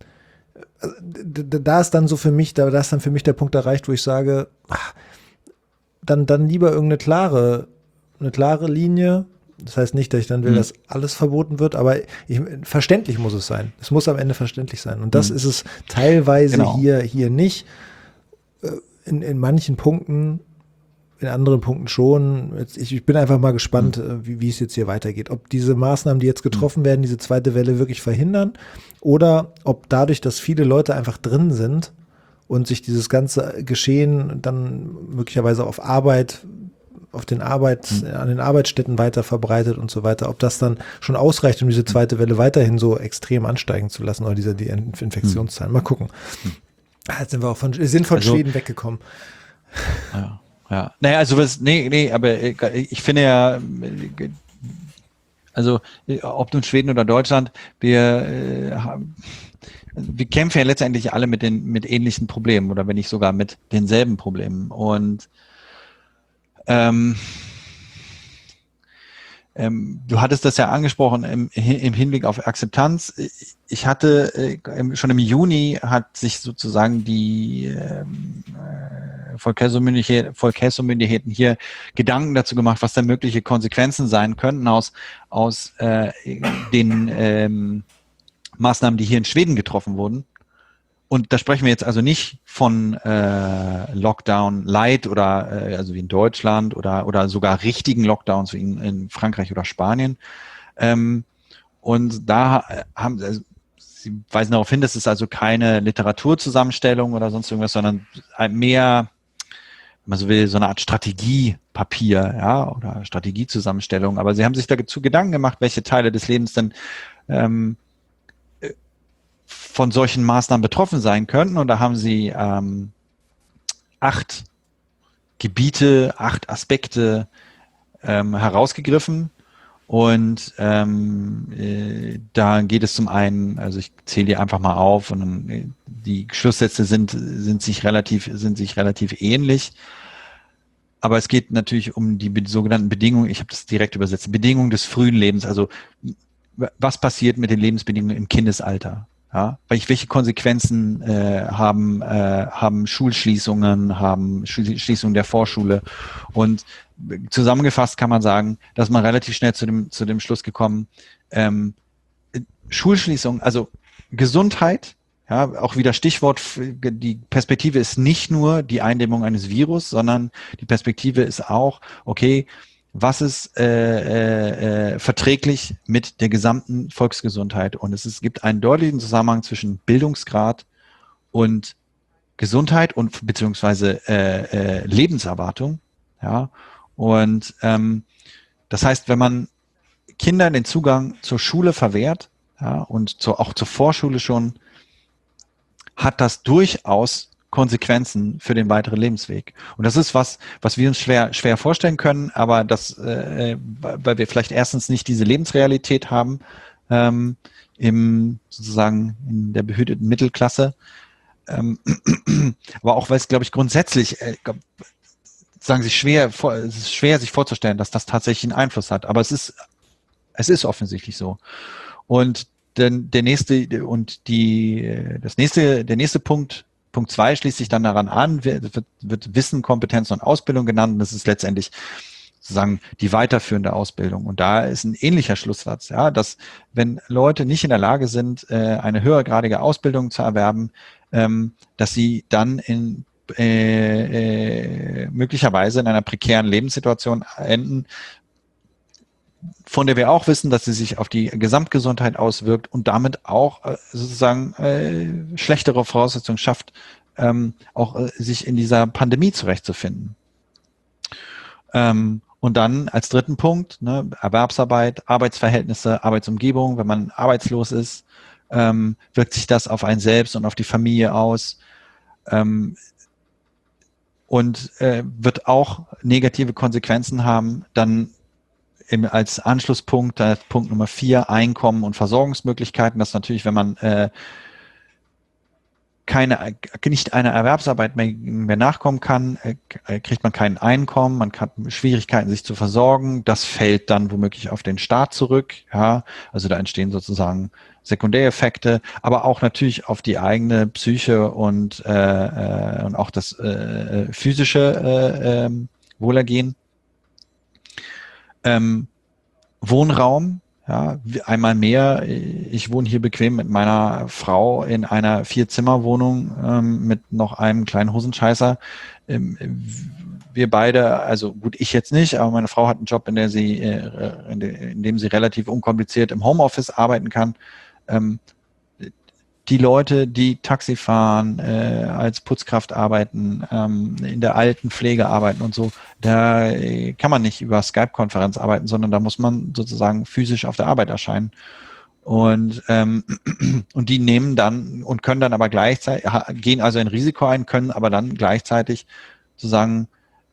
da ist dann für mich der Punkt erreicht, wo ich sage, dann lieber irgendeine klare Linie. Das heißt nicht, dass ich dann will, dass alles verboten wird, aber verständlich muss es sein. Es muss am Ende verständlich sein. Und das ist es teilweise hier nicht. In manchen Punkten, in anderen Punkten schon. Ich bin einfach mal gespannt, wie es jetzt hier weitergeht. Ob diese Maßnahmen, die jetzt getroffen werden, diese zweite Welle wirklich verhindern oder ob dadurch, dass viele Leute einfach drin sind und sich dieses ganze Geschehen dann möglicherweise auf Arbeit, an den Arbeitsstätten weiter verbreitet und so weiter, ob das dann schon ausreicht, um diese zweite Welle weiterhin so extrem ansteigen zu lassen oder die Infektionszahlen. Mal gucken. Jetzt sind wir auch von Schweden weggekommen. Ja. Naja, also aber ich finde ja, also ob nun Schweden oder Deutschland, wir kämpfen ja letztendlich alle mit ähnlichen Problemen oder wenn nicht sogar mit denselben Problemen. Und du hattest das ja angesprochen im Hinblick auf Akzeptanz. Ich hatte schon im Juni hat sich sozusagen die Folkhälsomyndigheten hier Gedanken dazu gemacht, was da mögliche Konsequenzen sein könnten aus den Maßnahmen, die hier in Schweden getroffen wurden. Und da sprechen wir jetzt also nicht von Lockdown Light oder also wie in Deutschland oder sogar richtigen Lockdowns wie in Frankreich oder Spanien. Und da Sie weisen darauf hin, dass es also keine Literaturzusammenstellung oder sonst irgendwas, sondern mehr, wenn man so will, so eine Art Strategiepapier, oder Strategiezusammenstellung. Aber Sie haben sich dazu Gedanken gemacht, welche Teile des Lebens denn von solchen Maßnahmen betroffen sein könnten. Und da haben Sie 8 Gebiete, 8 Aspekte herausgegriffen. Und da geht es zum einen, also ich zähle die einfach mal auf und dann, die Schlusssätze sind sich relativ ähnlich. Aber es geht natürlich um die sogenannten Bedingungen, ich habe das direkt übersetzt, Bedingungen des frühen Lebens, also was passiert mit den Lebensbedingungen im Kindesalter? Ja, welche Konsequenzen haben Schulschließungen, haben Schließungen der Vorschule? Und zusammengefasst kann man sagen, dass man relativ schnell zu dem Schluss gekommen, Schulschließung, also Gesundheit Ja, auch wieder Stichwort, die Perspektive ist nicht nur die Eindämmung eines Virus, sondern die Perspektive ist auch, okay, was ist verträglich mit der gesamten Volksgesundheit? Und es gibt einen deutlichen Zusammenhang zwischen Bildungsgrad und Gesundheit und beziehungsweise Lebenserwartung. Ja, und das heißt, wenn man Kindern den Zugang zur Schule verwehrt, ja, und auch zur Vorschule schon, hat das durchaus Konsequenzen für den weiteren Lebensweg. Und das ist was wir uns schwer vorstellen können, aber weil wir vielleicht erstens nicht diese Lebensrealität haben, sozusagen in der behüteten Mittelklasse, aber auch weil es, glaube ich, grundsätzlich, es ist schwer, sich vorzustellen, dass das tatsächlich einen Einfluss hat. Aber es ist offensichtlich so. Und der nächste Punkt, Punkt 2 schließt sich dann daran an, wird Wissen, Kompetenz und Ausbildung genannt. Und das ist letztendlich sozusagen die weiterführende Ausbildung. Und da ist ein ähnlicher Schlusssatz, ja, dass wenn Leute nicht in der Lage sind, eine höhergradige Ausbildung zu erwerben, dass sie dann möglicherweise in einer prekären Lebenssituation enden, von der wir auch wissen, dass sie sich auf die Gesamtgesundheit auswirkt und damit auch sozusagen schlechtere Voraussetzungen schafft, auch sich in dieser Pandemie zurechtzufinden. Und dann als dritten Punkt, ne, Erwerbsarbeit, Arbeitsverhältnisse, Arbeitsumgebung. Wenn man arbeitslos ist, wirkt sich das auf einen selbst und auf die Familie aus. Und wird auch negative Konsequenzen haben. Dann als Anschlusspunkt, Punkt Nummer 4, Einkommen und Versorgungsmöglichkeiten. Das ist natürlich, wenn man nicht einer Erwerbsarbeit mehr nachkommen kann, kriegt man kein Einkommen, man hat Schwierigkeiten, sich zu versorgen. Das fällt dann womöglich auf den Staat zurück. Ja, also da entstehen sozusagen Sekundäreffekte, aber auch natürlich auf die eigene Psyche und auch das physische Wohlergehen. Wohnraum, ja, einmal mehr. Ich wohne hier bequem mit meiner Frau in einer 4-Zimmer-Wohnung mit noch einem kleinen Hosenscheißer. Wir beide, also gut, ich jetzt nicht, aber meine Frau hat einen Job, in dem sie relativ unkompliziert im Homeoffice arbeiten kann. Die Leute, die Taxi fahren, als Putzkraft arbeiten, in der Altenpflege arbeiten und so, da kann man nicht über Skype-Konferenz arbeiten, sondern da muss man sozusagen physisch auf der Arbeit erscheinen. Und die nehmen dann und können dann aber gleichzeitig, gehen also ein Risiko ein, können aber dann gleichzeitig sozusagen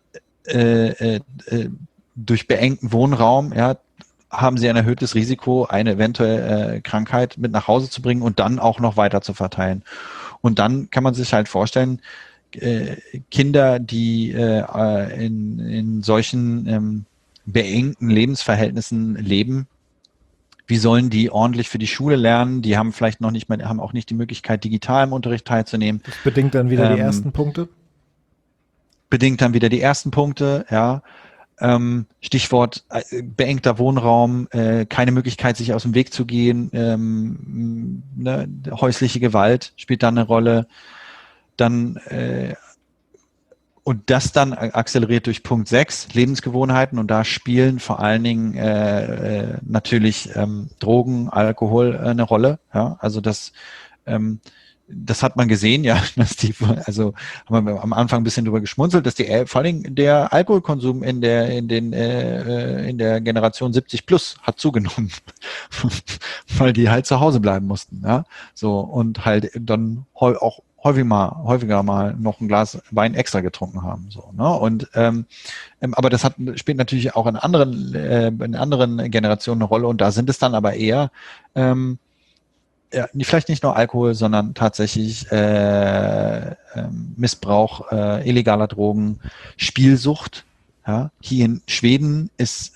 durch beengten Wohnraum, ja, haben sie ein erhöhtes Risiko, eine eventuelle Krankheit mit nach Hause zu bringen und dann auch noch weiter zu verteilen. Und dann kann man sich halt vorstellen, Kinder, die in solchen beengten Lebensverhältnissen leben, wie sollen die ordentlich für die Schule lernen? Die haben vielleicht noch nicht mehr, haben auch nicht die Möglichkeit, digital im Unterricht teilzunehmen. Das bedingt dann wieder die ersten Punkte. Ja. Stichwort beengter Wohnraum, keine Möglichkeit, sich aus dem Weg zu gehen, ne, häusliche Gewalt spielt dann eine Rolle. Dann und das dann akzeleriert durch Punkt 6, Lebensgewohnheiten, und da spielen vor allen Dingen natürlich Drogen, Alkohol eine Rolle. Ja? Also das hat man gesehen, ja, also haben wir am Anfang ein bisschen drüber geschmunzelt, dass vor allen Dingen der Alkoholkonsum in der Generation 70 plus hat zugenommen, weil die halt zu Hause bleiben mussten, ja, so, und halt dann auch häufiger mal noch ein Glas Wein extra getrunken haben, so, ne, und aber das spielt natürlich auch in anderen Generationen eine Rolle, und da sind es dann aber eher ja, vielleicht nicht nur Alkohol, sondern tatsächlich Missbrauch illegaler Drogen, Spielsucht. Ja? Hier in Schweden ist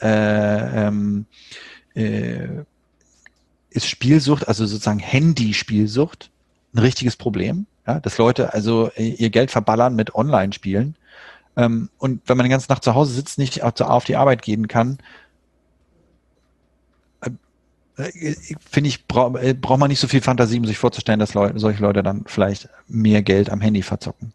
Spielsucht, also sozusagen Handyspielsucht, ein richtiges Problem. Ja? Dass Leute also ihr Geld verballern mit Online-Spielen. Und wenn man die ganze Nacht zu Hause sitzt, nicht auf die Arbeit gehen kann, finde ich, braucht man nicht so viel Fantasie, um sich vorzustellen, dass solche Leute dann vielleicht mehr Geld am Handy verzocken.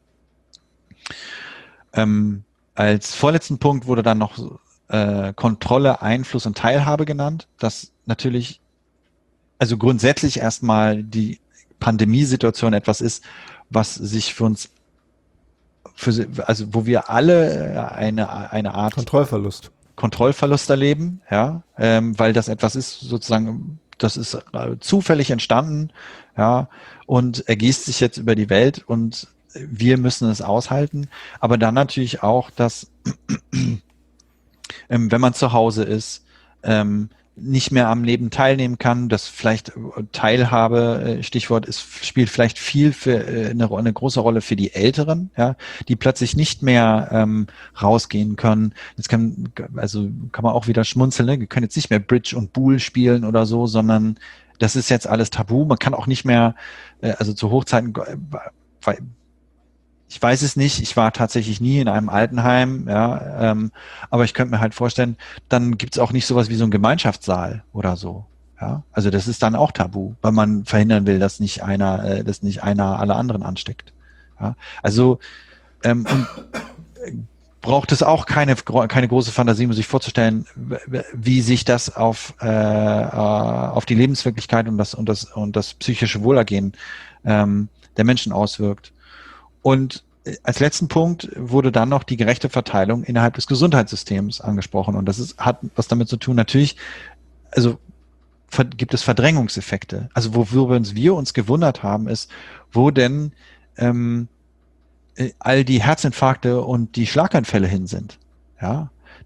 Als vorletzten Punkt wurde dann noch Kontrolle, Einfluss und Teilhabe genannt, das natürlich, also grundsätzlich erstmal die Pandemiesituation etwas ist, was sich für uns, also wo wir alle eine Art Kontrollverlust erleben, ja, weil das etwas ist, sozusagen, das ist zufällig entstanden, ja, und ergießt sich jetzt über die Welt und wir müssen es aushalten, aber dann natürlich auch, dass wenn man zu Hause ist, nicht mehr am Leben teilnehmen kann, dass vielleicht Teilhabe, Stichwort, spielt vielleicht viel für eine große Rolle für die Älteren, ja, die plötzlich nicht mehr rausgehen können. Das kann man auch wieder schmunzeln, ne? Wir können jetzt nicht mehr Bridge und Boule spielen oder so, sondern das ist jetzt alles tabu. Man kann auch nicht mehr, also zu Hochzeiten, ich weiß es nicht, ich war tatsächlich nie in einem Altenheim, ja, aber ich könnte mir halt vorstellen, dann gibt's auch nicht sowas wie so einen Gemeinschaftssaal oder so. Ja, also das ist dann auch tabu, weil man verhindern will, dass nicht einer alle anderen ansteckt. Ja, also und braucht es auch keine große Fantasie, um sich vorzustellen, wie sich das auf die Lebenswirklichkeit und das psychische Wohlergehen der Menschen auswirkt. Und als letzten Punkt wurde dann noch die gerechte Verteilung innerhalb des Gesundheitssystems angesprochen. Und hat was damit zu tun, natürlich, also gibt es Verdrängungseffekte. Also worüber wir uns gewundert haben, ist, wo denn all die Herzinfarkte und die Schlaganfälle hin sind. Ja,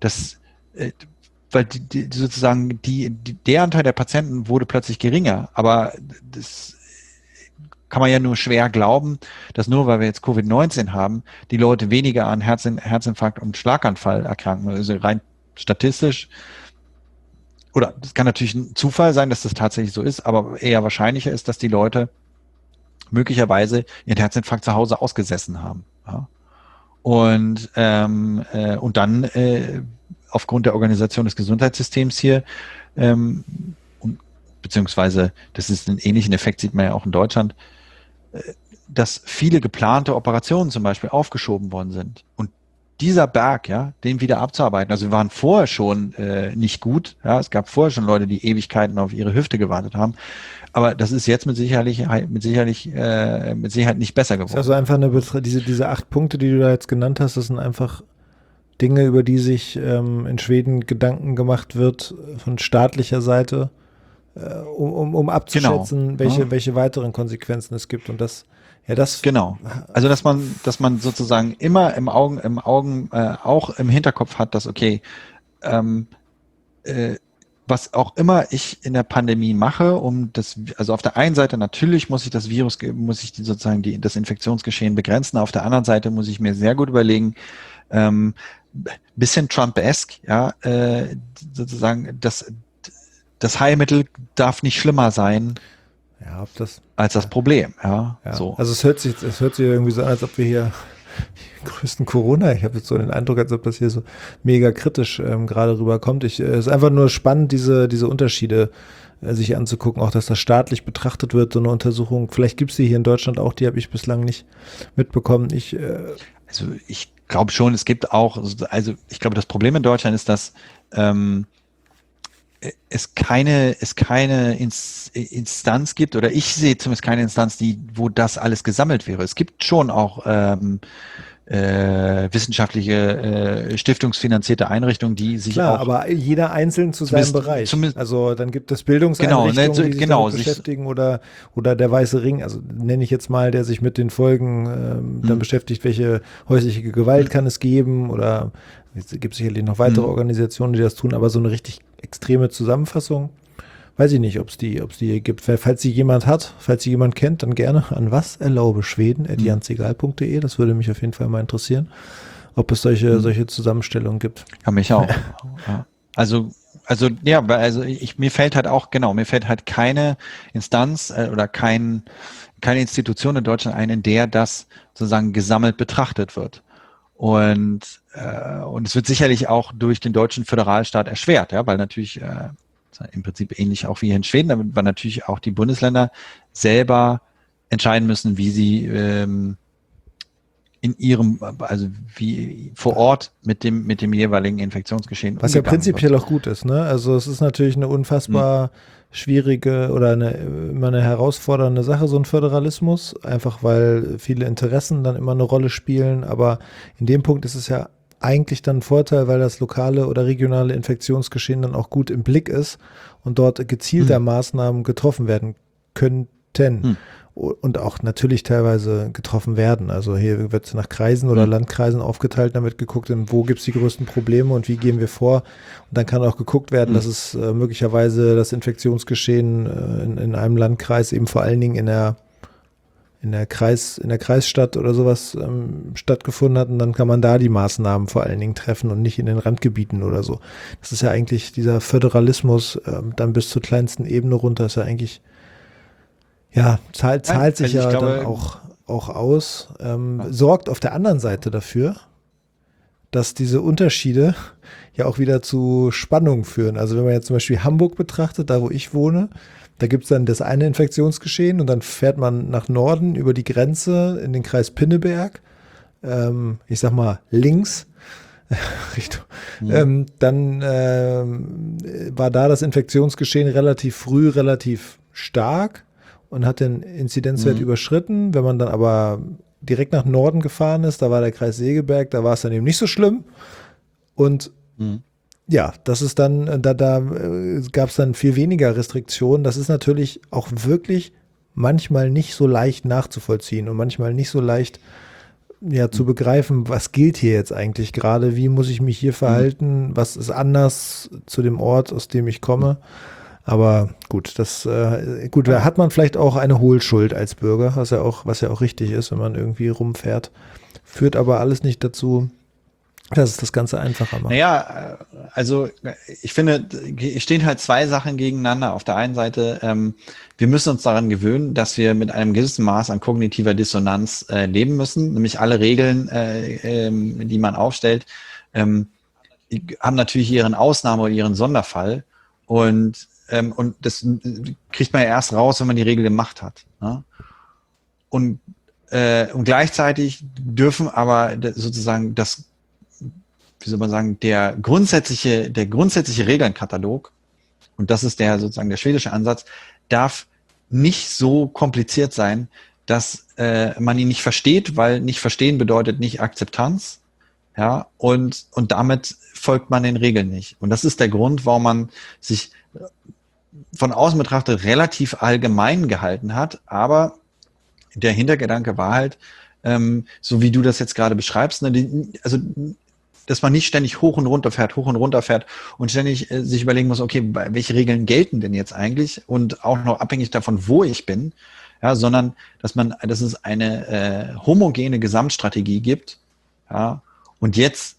weil sozusagen der Anteil der Patienten wurde plötzlich geringer, aber das kann man ja nur schwer glauben, dass nur weil wir jetzt Covid-19 haben, die Leute weniger an Herzinfarkt und Schlaganfall erkranken. Also rein statistisch, oder das kann natürlich ein Zufall sein, dass das tatsächlich so ist, aber eher wahrscheinlicher ist, dass die Leute möglicherweise ihren Herzinfarkt zu Hause ausgesessen haben. Ja? Und dann aufgrund der Organisation des Gesundheitssystems hier beziehungsweise das ist einen ähnlichen Effekt, sieht man ja auch in Deutschland, dass viele geplante Operationen zum Beispiel aufgeschoben worden sind. Und dieser Berg, ja, den wieder abzuarbeiten, also wir waren vorher schon nicht gut, ja, es gab vorher schon Leute, die Ewigkeiten auf ihre Hüfte gewartet haben, aber das ist jetzt mit Sicherheit nicht besser geworden. Das ist also einfach diese 8 Punkte, die du da jetzt genannt hast, das sind einfach Dinge, über die sich in Schweden Gedanken gemacht wird von staatlicher Seite, um abzuschätzen, genau, welche weiteren Konsequenzen es gibt. Und das genau. Also dass man sozusagen immer auch im Hinterkopf hat, dass okay, was auch immer ich in der Pandemie mache, also auf der einen Seite natürlich muss ich das das Infektionsgeschehen begrenzen, auf der anderen Seite muss ich mir sehr gut überlegen, bisschen Trump-esque, ja, sozusagen, das Heilmittel darf nicht schlimmer sein als das Problem. Ja, ja. So. Also es hört sich irgendwie so an, als ob wir hier die größten Corona, ich habe jetzt so den Eindruck, als ob das hier so mega kritisch gerade rüberkommt. Es ist einfach nur spannend, diese Unterschiede sich anzugucken, auch dass das staatlich betrachtet wird, so eine Untersuchung. Vielleicht gibt es die hier in Deutschland auch, die habe ich bislang nicht mitbekommen. Also ich glaube schon, es gibt auch, also ich glaube, das Problem in Deutschland ist, dass es keine Instanz gibt, oder ich sehe zumindest keine Instanz, wo das alles gesammelt wäre. Es gibt schon auch wissenschaftliche, stiftungsfinanzierte Einrichtungen, die sich Klar, auch... aber jeder einzeln zu seinem Bereich. Also dann gibt es Bildungseinrichtungen, die sich damit beschäftigen, oder der Weiße Ring, also nenne ich jetzt mal, der sich mit den Folgen dann beschäftigt, welche häusliche Gewalt kann es geben, oder es gibt sicherlich noch weitere Organisationen, die das tun, aber so eine richtig extreme Zusammenfassung, weiß ich nicht, ob es die gibt. Falls sie jemand kennt, dann gerne an waserlaubeschweden@jansegal.de. Das würde mich auf jeden Fall mal interessieren, ob es solche Zusammenstellungen gibt. Ja, mich auch. Ja. Also mir fällt halt keine Instanz oder keine Institution in Deutschland ein, in der das sozusagen gesammelt betrachtet wird. Und es wird sicherlich auch durch den deutschen Föderalstaat erschwert, ja, weil natürlich im Prinzip ähnlich auch wie hier in Schweden, damit wir natürlich auch die Bundesländer selber entscheiden müssen, wie sie in ihrem, also wie vor Ort mit dem jeweiligen Infektionsgeschehen Was ja umgegangen prinzipiell wird. auch gut ist, ne? Also es ist natürlich eine unfassbar schwierige oder immer eine herausfordernde Sache, so ein Föderalismus, einfach weil viele Interessen dann immer eine Rolle spielen, aber in dem Punkt ist es ja eigentlich dann ein Vorteil, weil das lokale oder regionale Infektionsgeschehen dann auch gut im Blick ist und dort gezielter Maßnahmen getroffen werden könnten. Und auch natürlich teilweise getroffen werden. Also hier wird es nach Kreisen oder Landkreisen aufgeteilt, damit geguckt, wo gibt es die größten Probleme und wie gehen wir vor. Und dann kann auch geguckt werden, dass es möglicherweise das Infektionsgeschehen in einem Landkreis eben vor allen Dingen in der Kreisstadt oder sowas stattgefunden hat. Und dann kann man da die Maßnahmen vor allen Dingen treffen und nicht in den Randgebieten oder so. Das ist ja eigentlich dieser Föderalismus dann bis zur kleinsten Ebene runter, ist ja eigentlich zahlt sich Also ich glaube, dann auch aus, sorgt auf der anderen Seite dafür, dass diese Unterschiede ja auch wieder zu Spannung führen. Also wenn man jetzt zum Beispiel Hamburg betrachtet, da wo ich wohne, da gibt es dann das eine Infektionsgeschehen und dann fährt man nach Norden über die Grenze in den Kreis Pinneberg, ich sag mal links, Richtung, dann war da das Infektionsgeschehen relativ früh, relativ stark und hat den Inzidenzwert überschritten. Wenn man dann aber direkt nach Norden gefahren ist, da war der Kreis Segeberg, da war es dann eben nicht so schlimm. Und ja, das ist dann, da gab es dann viel weniger Restriktionen. Das ist natürlich auch wirklich manchmal nicht so leicht nachzuvollziehen und manchmal nicht so leicht zu begreifen, was gilt hier jetzt eigentlich gerade, wie muss ich mich hier verhalten, was ist anders zu dem Ort, aus dem ich komme. Aber gut, da hat man vielleicht auch eine Hohlschuld als Bürger, was ja auch richtig ist, wenn man irgendwie rumfährt. Führt aber alles nicht dazu, dass es das Ganze einfacher macht. Naja, also ich finde, es stehen halt zwei Sachen gegeneinander. Auf der einen Seite, wir müssen uns daran gewöhnen, dass wir mit einem gewissen Maß an kognitiver Dissonanz leben müssen. Nämlich alle Regeln, die man aufstellt, haben natürlich ihren Ausnahme- oder ihren Sonderfall. Und das kriegt man ja erst raus, wenn man die Regel gemacht hat. Ne? Und gleichzeitig dürfen aber sozusagen wie soll man sagen, der grundsätzliche Regelnkatalog, und das ist sozusagen der schwedische Ansatz, darf nicht so kompliziert sein, dass man ihn nicht versteht, weil nicht verstehen bedeutet nicht Akzeptanz. Ja, und damit folgt man den Regeln nicht. Und das ist der Grund, warum man sich von außen betrachtet relativ allgemein gehalten hat, aber der Hintergedanke war halt, so wie du das jetzt gerade beschreibst, also dass man nicht ständig hoch und runter fährt und ständig sich überlegen muss, okay, welche Regeln gelten denn jetzt eigentlich und auch noch abhängig davon, wo ich bin, ja, sondern dass es eine homogene Gesamtstrategie gibt, ja, und jetzt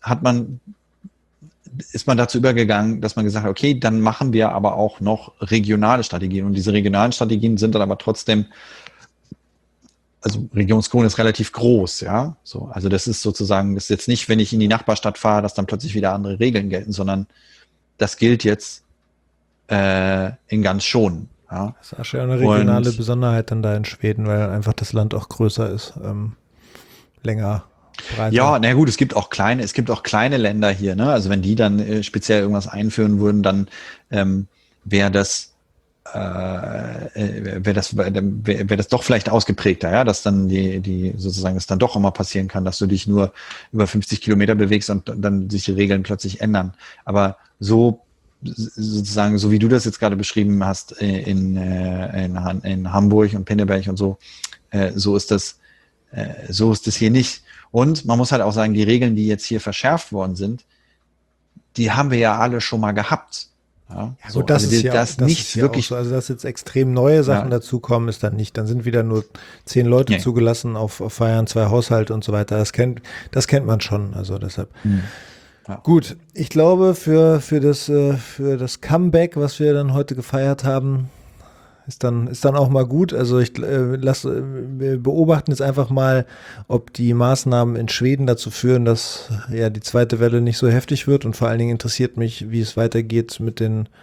ist man dazu übergegangen, dass man gesagt hat, okay, dann machen wir aber auch noch regionale Strategien. Und diese regionalen Strategien sind dann aber trotzdem, also Region Skåne ist relativ groß, ja. So, also das ist jetzt nicht, wenn ich in die Nachbarstadt fahre, dass dann plötzlich wieder andere Regeln gelten, sondern das gilt jetzt in ganz schon. Ja. Das ist auch schon eine regionale Besonderheit dann da in Schweden, weil einfach das Land auch größer ist, länger. Breiter. Ja, na gut, es gibt auch kleine Länder hier, ne? Also wenn die dann speziell irgendwas einführen würden, dann wäre das doch vielleicht ausgeprägter, ja, dass dann sozusagen es dann doch immer passieren kann, dass du dich nur über 50 Kilometer bewegst und dann sich die Regeln plötzlich ändern. Aber sozusagen, so wie du das jetzt gerade beschrieben hast, in Hamburg und Pinneberg und so, so ist das hier nicht. Und man muss halt auch sagen, die Regeln, die jetzt hier verschärft worden sind, die haben wir ja alle schon mal gehabt. Ja, so, das ist ja nicht wirklich so. Also dass jetzt extrem neue Sachen dazukommen, ist dann nicht. Dann sind wieder nur 10 Leute zugelassen auf Feiern, 2 Haushalte und so weiter. Das kennt man schon. Also deshalb. Ja. Gut, ich glaube für das Comeback, was wir dann heute gefeiert haben, ist dann auch mal gut. Also wir beobachten jetzt einfach mal, ob die Maßnahmen in Schweden dazu führen, dass die zweite Welle nicht so heftig wird. Und vor allen Dingen interessiert mich, wie es weitergeht mit den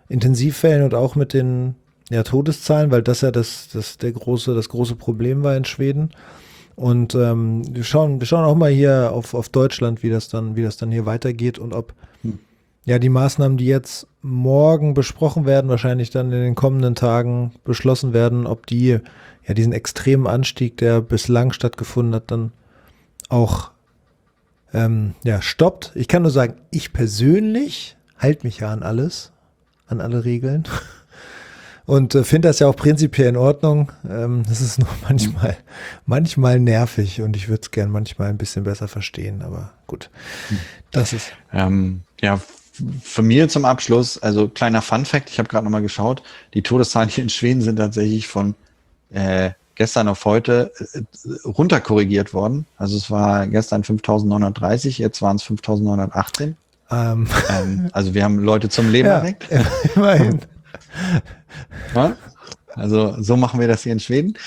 Intensivfällen und auch mit den Todeszahlen, weil das ja das große Problem war in Schweden. Und wir schauen auch mal hier auf Deutschland, wie das dann hier weitergeht und ob die Maßnahmen, die jetzt morgen besprochen werden, wahrscheinlich dann in den kommenden Tagen beschlossen werden, ob die diesen extremen Anstieg, der bislang stattgefunden hat, dann auch stoppt. Ich kann nur sagen, ich persönlich halte mich ja an alles, an alle Regeln und finde das ja auch prinzipiell in Ordnung. Das ist nur manchmal nervig und ich würde es gern manchmal ein bisschen besser verstehen, aber gut, das ist. Von mir zum Abschluss, also kleiner Fun-Fact, ich habe gerade nochmal geschaut, die Todeszahlen hier in Schweden sind tatsächlich von gestern auf heute runterkorrigiert worden. Also es war gestern 5.930, jetzt waren es 5.918. Also wir haben Leute zum Leben erweckt. Immerhin. Ja? Also so machen wir das hier in Schweden.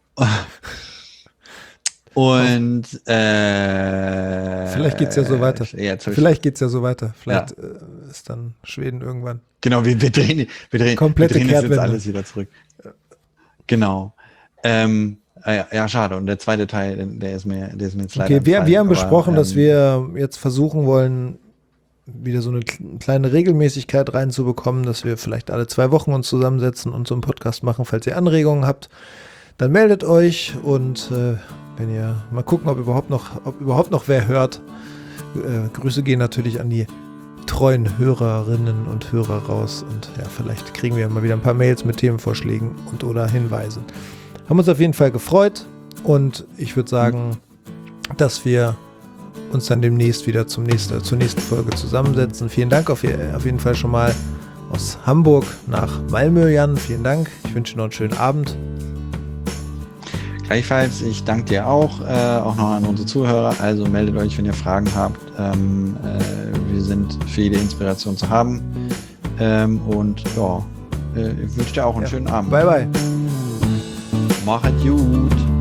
Und vielleicht geht's ja so weiter. Vielleicht ist dann Schweden irgendwann. Genau, wir drehen komplette jetzt alles wieder zurück. Genau. Schade. Und der zweite Teil, der ist mir jetzt leider. Okay, wir haben besprochen, dass wir jetzt versuchen wollen, wieder so eine kleine Regelmäßigkeit reinzubekommen, dass wir vielleicht alle 2 Wochen uns zusammensetzen und so einen Podcast machen. Falls ihr Anregungen habt, dann meldet euch und wenn ihr mal gucken, ob überhaupt noch wer hört. Grüße gehen natürlich an die treuen Hörerinnen und Hörer raus und vielleicht kriegen wir mal wieder ein paar Mails mit Themenvorschlägen und oder Hinweisen. Haben uns auf jeden Fall gefreut und ich würde sagen, dass wir uns dann demnächst wieder zur nächsten Folge zusammensetzen. Vielen Dank auf jeden Fall schon mal aus Hamburg nach Malmö, Jan. Vielen Dank. Ich wünsche noch einen schönen Abend. Gleichfalls, ich danke dir auch noch an unsere Zuhörer. Also meldet euch, wenn ihr Fragen habt. Wir sind für jede Inspiration zu haben. Ich wünsche dir auch einen schönen Abend. Bye, bye. Macht gut.